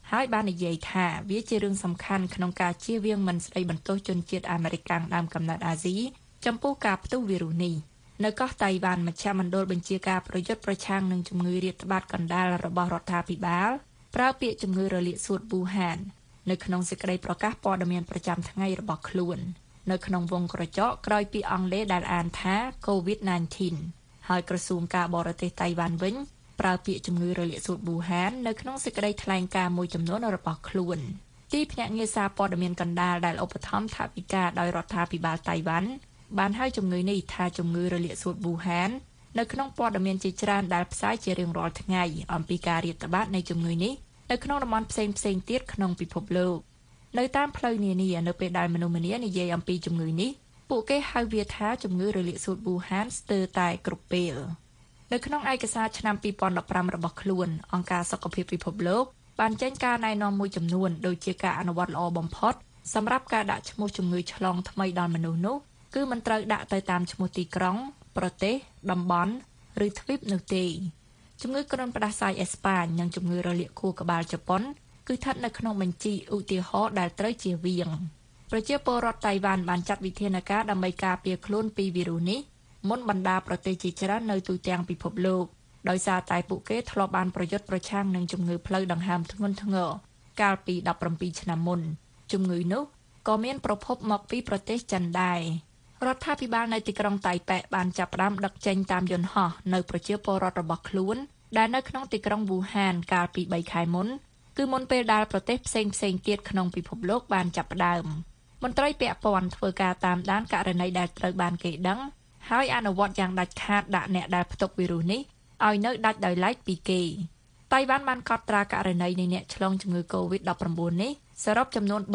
ហើយបាននិយាយថាវាជារឿងសំខាន់ក្នុងការជៀសវាងមិនស្ដីបន្ទោសជនជាតិអាមេរិកដើមកំណើតអាស៊ីចំពោះការផ្ទុះវីរុសនេះនៅកោះតៃវ៉ាន់មជ្ឈមណ្ឌលបញ្ជាការប្រយុទ្ធប្រឆាំងនឹងជំងឺរាតត្បាតកណ្ដាលរបស់រដ្ឋាភិបាលប្រើពាក្យជំងឺរលាកសួតវូហាននៅក្នុងសេចក្តីប្រកាសព័ត៌មានប្រចាំថ្ងៃរបស់ខ្លួននៅក្នុងវងក្រចកក្រោយពីអង់គ្លេសដែលអានថា COVID-19 ហើយក្រសួងការបរទេសតៃវ៉ាន់វិញប្រើពាក្យជំងឺរលាកសួតវូហាននៅក្នុងសេចក្តីថ្លែងការណ៍មួយចំនួនរបស់ខ្លួនទីភ្នាក់ងារសារព័ត៌មានកណ្ដាលដែលឧបត្ថម្ភថវិកាដោយរដ្ឋាភិបាលតៃវ៉ាន់បានហៅជំងឺនេះថាជំងឺរលាកសួតវូហាននៅក្នុងព័ត៌មានជាច្រើនដែលផ្សាយជារៀងរាល់ថ្ងៃអំពីការរាតត្បាតនៃជំងឺនេះនៅក្នុងតំបន់ផ្សេងៗទៀតក្នុងពិភពលោកនៅតាមផ្លូវនានានៅពេលដែលមនុស្សម្នានិយាយអំពីជំងឺនេះពួកគេហៅវាថាជំងឺរលាកសួតវូហានស្ទើរតែគ្រប់ពេលនៅក្នុងឯកសារឆ្នាំ2015របស់ខ្លួនអង្គការសុខភាពពិភពលោកបានចេញការណែនាំមួយចំនួនដូចជាការអនុវត្តល្អបំផុតសម្រាប់ការដាក់ឈ្មោះជំងឺឆ្លងថ្មីដល់មនុស្សនោះគឺមិនត្រូវដាក់ទៅតាមឈ្មោះទីក្រុងប្រទេសតំបន់ឬទ្វីបនោះទេជំងឺគ្រុនផ្ដាសាយអេស្ប៉ាញនិងជំងឺរលាកខួរក្បាលជប៉ុនគឺស្ថិតនៅក្នុងបញ្ជីឧទាហរណ៍ដែលត្រូវជៀសវាងប្រជាពលរដ្ឋតៃវ៉ាន់បានចាត់វិធានការដើម្បីការពារខ្លួនពីវីរុសនេះមុនបណ្ដាប្រទេសជាច្រើននៅទូទាំងពិភពលោកដោយសារតែពួកគេធ្លាប់បានប្រយុទ្ធប្រឆាំងនឹងជំងឺផ្លូវដង្ហើមធ្ងន់ធ្ងរកាលពី17ឆ្នាំមុនជំងឺនោះក៏មានប្រភពមកពីប្រទេសចិនដែររដ្ឋាភិបាលនៅទីក្រុងតៃប៉េបានចាប់ផ្ដើមដឹកចេញតាមយន្តហោះនៅប្រជាពលរដ្ឋរបស់ខ្លួនដែលនៅក្នុងទីក្រុងវូហានកាលពី3ខែមុនគឺមុនពេលដែលប្រទេសផ្សេងទៀតក្នុងពិភពលោកបានចាប់ផ្ដើមមន្ត្រីពាក់ព័ន្ធធ្វើការតាមដានករណីដែលត្រូវបានគេដឹងហើយអនុវត្តយ៉ាងដាច់ខាតដាក់អ្នកដែលផ្ទុកវីរុសនេះឲ្យនៅដាច់ដោយឡែកពីគេតៃវ៉ាន់បានកត់ត្រាករណីនៃអ្នកឆ្លងជំងឺ COVID-19 នេះសរុបចំនួន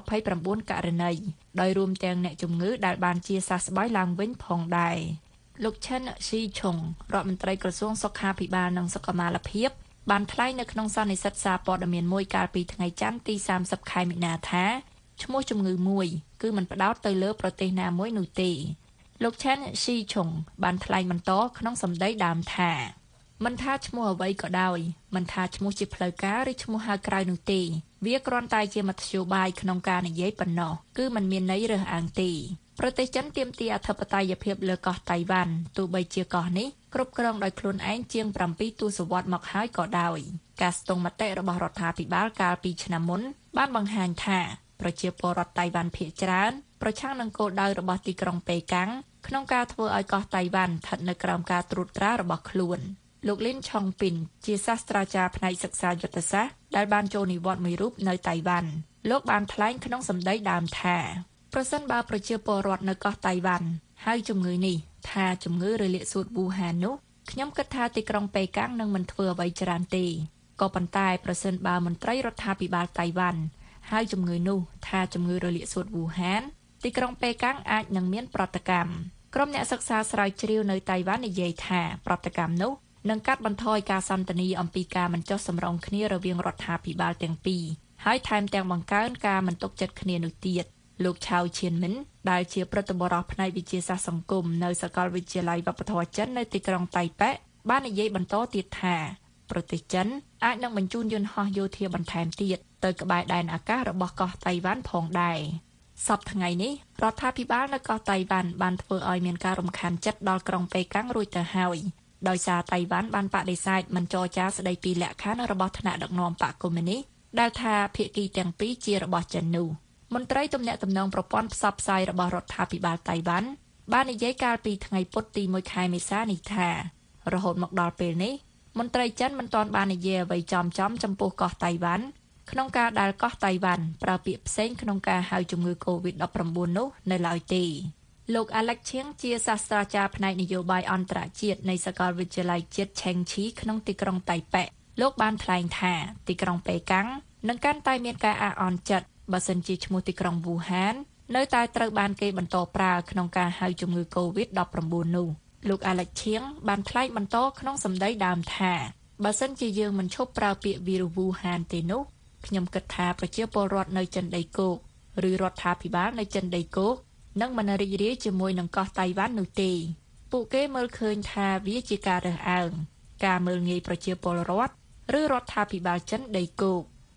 329ករណីដោយរួមទាំងអ្នកជំងឺដែលបានជាសះស្បើយឡើងវិញផងដែរលោកឆិនស៊ីឆុងរដ្ឋមន្ត្រីក្រសួងសុខាភិបាលនិងសុខុមាលភាពបានថ្លែងនៅក្នុងសន្និសីទសារព័ត៌មានមួយកាលពីថ្ងៃច័ន្ទទី30ខែមិនិនាថាឈ្មោះជំងឺមួយគឺមិនផ្ដោតទៅលើប្រទេសណាមួយនោះទេលោកឆានស៊ីឆុងបានថ្លែងបន្តក្នុងសម្ដីដើមថាមិនថាឈ្មោះអ្វីក៏ដោយមិនថាឈ្មោះជាផ្លូវការឬឈ្មោះហៅក្រៅនោះទេវាគ្រាន់តែជាមធ្យោបាយក្នុងការនិយាយប៉ុណ្ណោះគឺมันមានន័យរើសអើងទេប្រទេសចិនទាមទារអធិបតេយ្យភាពលើកោះតៃវ៉ាន់ទោះបីជាកោះនេះគ្រប់គ្រងដោយខ្លួនឯងជាង7ទសវត្សរ៍មកហើយក៏ដោយការស្ទង់មតិរបស់រដ្ឋាភិបាលកាលពីឆ្នាំមុនបានបង្ហាញថាប្រជាពលរដ្ឋតៃវ៉ាន់ភាគច្រើនប្រឆាំងនឹងគោលដៅរបស់ទីក្រុងប៉េកាំងក្នុងការធ្វើឲ្យកោះតៃវ៉ាន់ស្ថិតនៅក្រោមការត្រួតត្រារបស់ខ្លួនលោកលីនឆុងពីនជាសាស្ត្រាចារ្យផ្នែកសិក្សាយុទ្ធសាស្ត្រដែលបានចូលនិវត្តន៍មួយរូបនៅតៃវ៉ាន់លោកបានថ្លែងក្នុងសម្ដីដើមថាប្រសិនបើប្រជាពលរដ្ឋនៅកោះតៃវ៉ាន់ហៅជំងឺនេះថាជំងឺរលាកសួតវូហាននោះខ្ញុំគិតថាទីក្រុងប៉េកាំងនឹងមិនធ្វើអ្វីច្រើនទេក៏ប៉ុន្តែប្រសិនបើមន្ត្រីរដ្ឋាភិបាលតៃវ៉ាន់ហើយជំងឺនោះថាជំងឺរលាកសួតវូហានទីក្រុងប៉េកាំងអាចនឹងមានប្រតិកម្មក្រុមអ្នកសិក្សាស្រាវជ្រាវនៅតៃវ៉ាន់និយាយថាប្រតិកម្មនោះនឹងកាត់បន្ថយការសន្ទនាអំពីការមិនចុះសម្រុងគ្នារវាងរដ្ឋាភិបាលទាំងពីរហើយថែមទាំងបង្កើនការមិនទុកចិត្តគ្នានោះទៀតលោកឆៅឈៀនមិនដែលជាប្រតិបត្តិផ្នែកវិទ្យាសាស្ត្រសង្គមនៅសាកលវិទ្យាល័យវប្បធម៌ចិននៅទីក្រុងតៃប៉េបាននិយាយបន្តទៀតថាប្រទេសចិនអាចនឹងបញ្ជូនយន្តហោះយោធាបន្ថែមទៀតទៅក្បែរដែនអាកាសរបស់កោះតៃវ៉ាន់ផងដែរសប្តាហ៍ថ្ងៃនេះរដ្ឋាភិបាលនៅកោះតៃវ៉ាន់បានធ្វើឲ្យមានការរំខានចិត្តដល់ក្រុងប៉េកាំងរួចទៅហើយដោយសារតៃវ៉ាន់បានបដិសេធមិនចរចាស្ដីពីលក្ខខណ្ឌរបស់ថ្នាក់ដឹកនាំបកកុម្មុយនីសដែលថាភាគីទាំងពីរជារបស់ចិននោះមន្ត្រីទំនាក់ទំនងប្រព័ន្ធផ្សព្វផ្សាយរបស់រដ្ឋាភិបាលតៃវ៉ាន់បាននិយាយកាលពីថ្ងៃពុធទី1ខែមេសានេះថារហូតមកដល់ពេលនេះមន្ត្រីចិនមិនទាន់បាននិយាយអ្វីចំចំពោះកោះតៃវ៉ាន់ក្នុងការដែលកោះតៃវ៉ាន់ប្រើពាក្យផ្សេងក្នុងការហៅជំងឺ COVID-19 នោះនៅឡើយទេលោក Alex Chiang ជាសាស្ត្រាចារ្យផ្នែកនយោបាយអន្តរជាតិនៃសាកលវិទ្យាល័យជាតិ Chengchi ក្នុងទីក្រុងតៃប៉េលោកបានថ្លែងថាទីក្រុងប៉េកាំងនឹងកាន់តែមានការអាក់អន់ចិត្តបើសិនជាឈ្មោះទីក្រុងវូហាននៅតែត្រូវបានគេបន្តប្រើក្នុងការហៅជំងឺ COVID-19 នោះលោក Alex Chiang បានថ្លែងបន្តក្នុងសម្ដីដើមថាបើសិនជាយើងមិនឈប់ប្រើពាក្យវីរុសវូហានទេនោះខ្ញុំគិតថាប្រជាពលរដ្ឋនៅចិនដីគោកឬរដ្ឋាភិបាលនៅចិនដីគោកនឹងមិនរីករាយជាមួយនឹងកោះតៃវ៉ាន់នោះទេពួកគេមើលឃើញថាវាជាការរើសអើងការមើលងាយប្រជាពលរដ្ឋឬរដ្ឋាភិបាលចិនដីគោក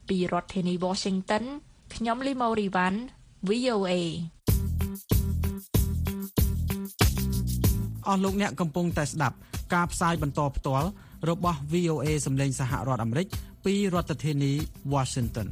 ពីរដ្ឋធានី Washington ខ្ញុំលីម៉ូរីវ៉ាន់ VOA អស់លោកអ្នកកំពុងតែស្ដាប់ការផ្សាយបន្តផ្ទាល់របស់ VOA សម្លេងសហរដ្ឋអាមេរិកពីរដ្ឋធានី Washington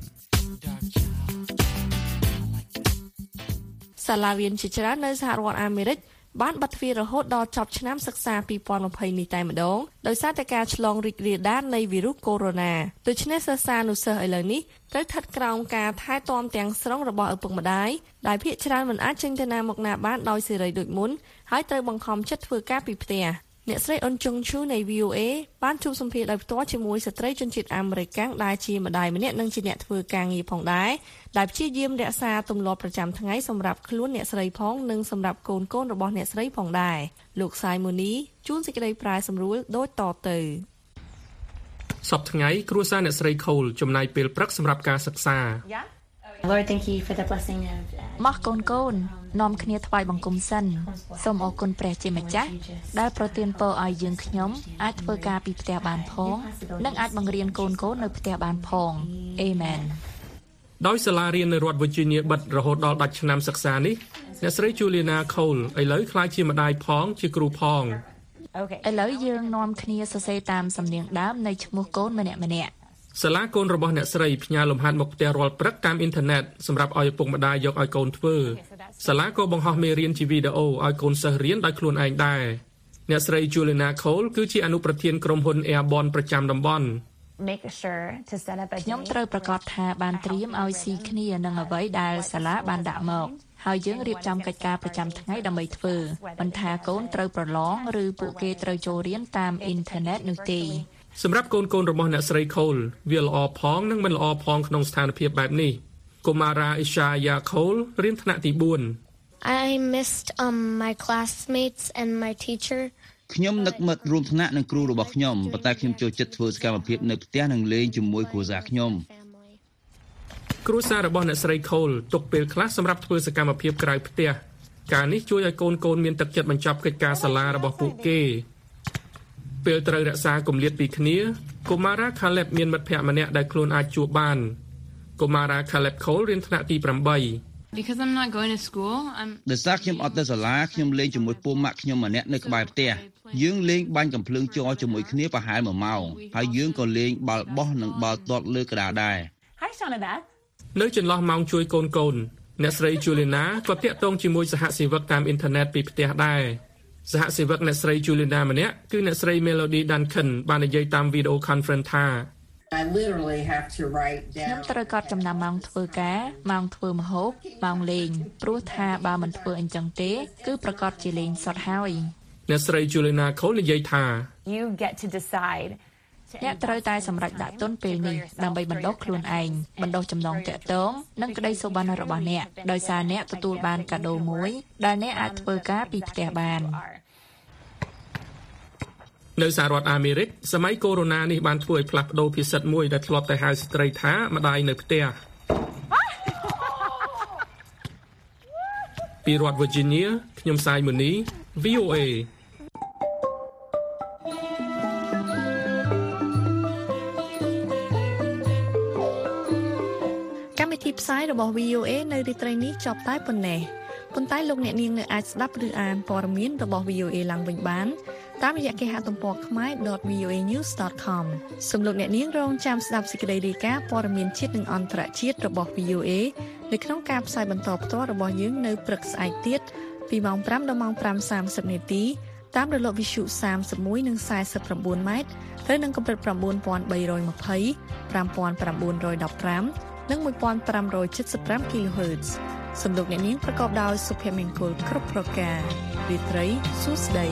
សាលារៀនជាច្រើននៅសហរដ្ឋអាមេរិកបានបិទទ្វាររហូតដល់ចប់ឆ្នាំសិក្សា2020នេះតែម្ដងដោយសារតែការឆ្លងរីករាលដាលនៃវីរុសកូវីដ -19 ដូច្នេះសិស្សានុសិស្សឥឡូវនេះត្រូវស្ថិតក្រោមការថែទាំទាំងស្រុងរបស់ឪពុកម្ដាយដែលភាគច្រើនមិនអាចចេញទៅណាមកណាបានដោយសេរីដូចមុនហើយត្រូវបង្ខំចិត្តធ្វើការពីផ្ទះអ្នកស្រីអ៊ុនជុងឈូនៃ VOA បានជួបសម្ភាសន៍ដោយផ្ទាល់ជាមួយស្ត្រីជនជាតិអាមេរិកដែលជាម្ដាយម្នាក់និងជាអ្នកធ្វើការងារផងដែរដែលព្យាយាមរក្សាទម្លាប់ប្រចាំថ្ងៃសម្រាប់ខ្លួនអ្នកស្រីផងនិងសម្រាប់កូនៗរបស់អ្នកស្រីផងដែរលោកសាយម៉ូនីជួនសេចក្តីប្រាយសម្រួលដូចតទៅសប្តាហ៍ថ្ងៃគ្រួសារអ្នកស្រីខូលចំណាយពេលព្រឹកសម្រាប់ការសិក្សា Lord, thank you for the blessing of មកកូននាំគ្នាថ្វាយបង្គំសិនសូមអរគុណព្រះជាម្ចាស់ដែលប្រទានពរឲ្យយើងខ្ញុំអាចធ្វើការពីផ្ទះបានផងនិងអាចបង្រៀនកូននៅផ្ទះបានផងអេមែនដោយសាលារៀននៅរដ្ឋ Virginia បិទរហូតដល់ដាច់ឆ្នាំសិក្សានេះអ្នកស្រី Juliana Cole ឥឡូវក្លាយជាម្ដាយផងជាគ្រូផងឥឡូវយើងនាំគ្នាសរសេរតាមសំនៀងដើមនៃឈ្មោះកូនម្នាក់សាលាកូនរបស់អ្នកស្រីផ្ញើលំហាត់មកផ្ទះរាល់ព្រឹកតាមអ៊ីនធឺណិតសម្រាប់ឲ្យឪពុកម្ដាយយកឲ្យកូនធ្វើសាលាក៏បង្ហោះមេរៀនជាវីដេអូឲ្យកូនសិស្សរៀនដោយខ្លួនឯងដែរអ្នកស្រី Juliana Cole គឺជាអនុប្រធានក្រុមហ៊ុន Airborne ប្រចាំតំបន់ខ្ញុំត្រូវប្រកាសថាបានត្រៀមឲ្យស៊ីគ្នានឹងអ្វីដែលសាលាបានដាក់មកហើយយើងរៀបចំកិច្ចការប្រចាំថ្ងៃដើម្បីធ្វើមិនថាកូនត្រូវប្រឡងឬពួកគេត្រូវចូលរៀនតាមអ៊ីនធឺណិតនោះទេសម្រាប់កូនរបស់អ្នកស្រី Cole វាល្អផងនិងមិនល្អផងក្នុងស្ថានភាពបែបនេះកុមារា Ishaya Cole រៀនថ្នាក់ទី4 I missed my classmates and my teacher ខ្ញុំនឹកមិត្តរួមថ្នាក់នឹងគ្រូរបស់ខ្ញុំប៉ុន្តែខ្ញុំចូលចិត្តធ្វើសកម្មភាពនៅផ្ទះនិងលេងជាមួយគ្រួសារខ្ញុំគ្រួសាររបស់អ្នកស្រី Cole ទុកពេលខ្លះសម្រាប់ធ្វើសកម្មភាពក្រៅផ្ទះការនេះជួយឲ្យកូនមានទឹកចិត្តបញ្ចប់កិច្ចការសាលារបស់ពួកគេពេលត្រូវរក្សាគម្លាតពីគ្នាកុមារា Caleb មានមិត្តភ័ក្តិម្នាក់ដែលខ្លួនអាចជួបបានកុមារា Caleb Cole រៀនថ្នាក់ទី8 Because I'm not going to school I'm ដោយសារខ្ញុំអត់ទៅសាលាខ្ញុំលេងជាមួយពូម៉ាក់ខ្ញុំម្នាក់នៅក្បែរផ្ទះយើងលេងបាញ់កាំភ្លើងជ័រជាមួយគ្នាប្រហែល1ម៉ោងហើយយើងក៏លេងបាល់បោះនិងបាល់ទាត់លើក្តារដែរ Hi Shonada នៅចន្លោះម៉ោងជួយកូនអ្នកស្រី Juliana ក៏តាក់ទងជាមួយសហសេវកតាមអ៊ីនធឺណិតពីផ្ទះដែរសហសេវកអ្នកស្រី Juliana ម្នាក់គឺអ្នកស្រី Melody Duncan បាននិយាយតាម video conference ថា I literally have to write down ខ្ញុំត្រូវកត់ចំណាំម៉ោងធ្វើការម៉ោងធ្វើម្ហូបម៉ោងលេងព្រោះថាបើមិនធ្វើអញ្ចឹងទេគឺប្រកាសជាលេងសុទ្ធហើយអ្នកស្រី Juliana Cole និយាយថា You get to decide អ្នកត្រូវតែសម្រេចដាក់ទុនពេលនេះដើម្បីបណ្ដុះខ្លួនឯងបណ្ដុះចំណងទាក់ទងនិងក្តីសុបិនរបស់អ្នកដោយសារអ្នកទទួលបានកាដូមួយដែលអ្នកអាចធ្វើការពីផ្ទះបាននៅសហរដ្ឋអាមេរិកសម័យកូវីដ -19 នេះបានធ្វើឲ្យផ្លាស់ប្ដូរភាសាមួយដែលធ្លាប់តែហៅស្ត្រីថាម្ដាយនៅផ្ទះពីរដ្ឋ Virginia ខ្ញុំសាយម៉ូនី VOA កម្មវិធីផ្សាយរបស់ VOA នៅរាត្រីនេះចប់តែប៉ុណ្ណេះប៉ុន្តែលោកអ្នកនាងនៅអាចស្ដាប់ឬអានព័ត៌មានរបស់ VOA ឡើងវិញបានតាមរយៈគេហទំព័រ khmer.voanews.com សូមលោកអ្នកនាងរងចាំស្ដាប់សេចក្តីរាយការណ៍ព័ត៌មានជាតិនិងអន្តរជាតិរបស់ VOA នៅក្នុងការផ្សាយបន្តផ្ទាល់របស់យើងនៅព្រឹកស្អែកទៀតពីម៉ោង 5 ដល់ម៉ោង 5:30 នាទីតាមរលកវិទ្យុ 31 និង 49 ម៉ែត្រត្រូវនឹងកម្រិត 9320 5915 និង 1575 kHz សូមលោកអ្នកនាងប្រកបដោយសុភមង្គលគ្រប់ប្រការរាត្រីសួស្តី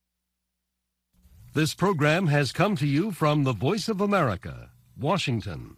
This program has come to you from the Voice of America, Washington.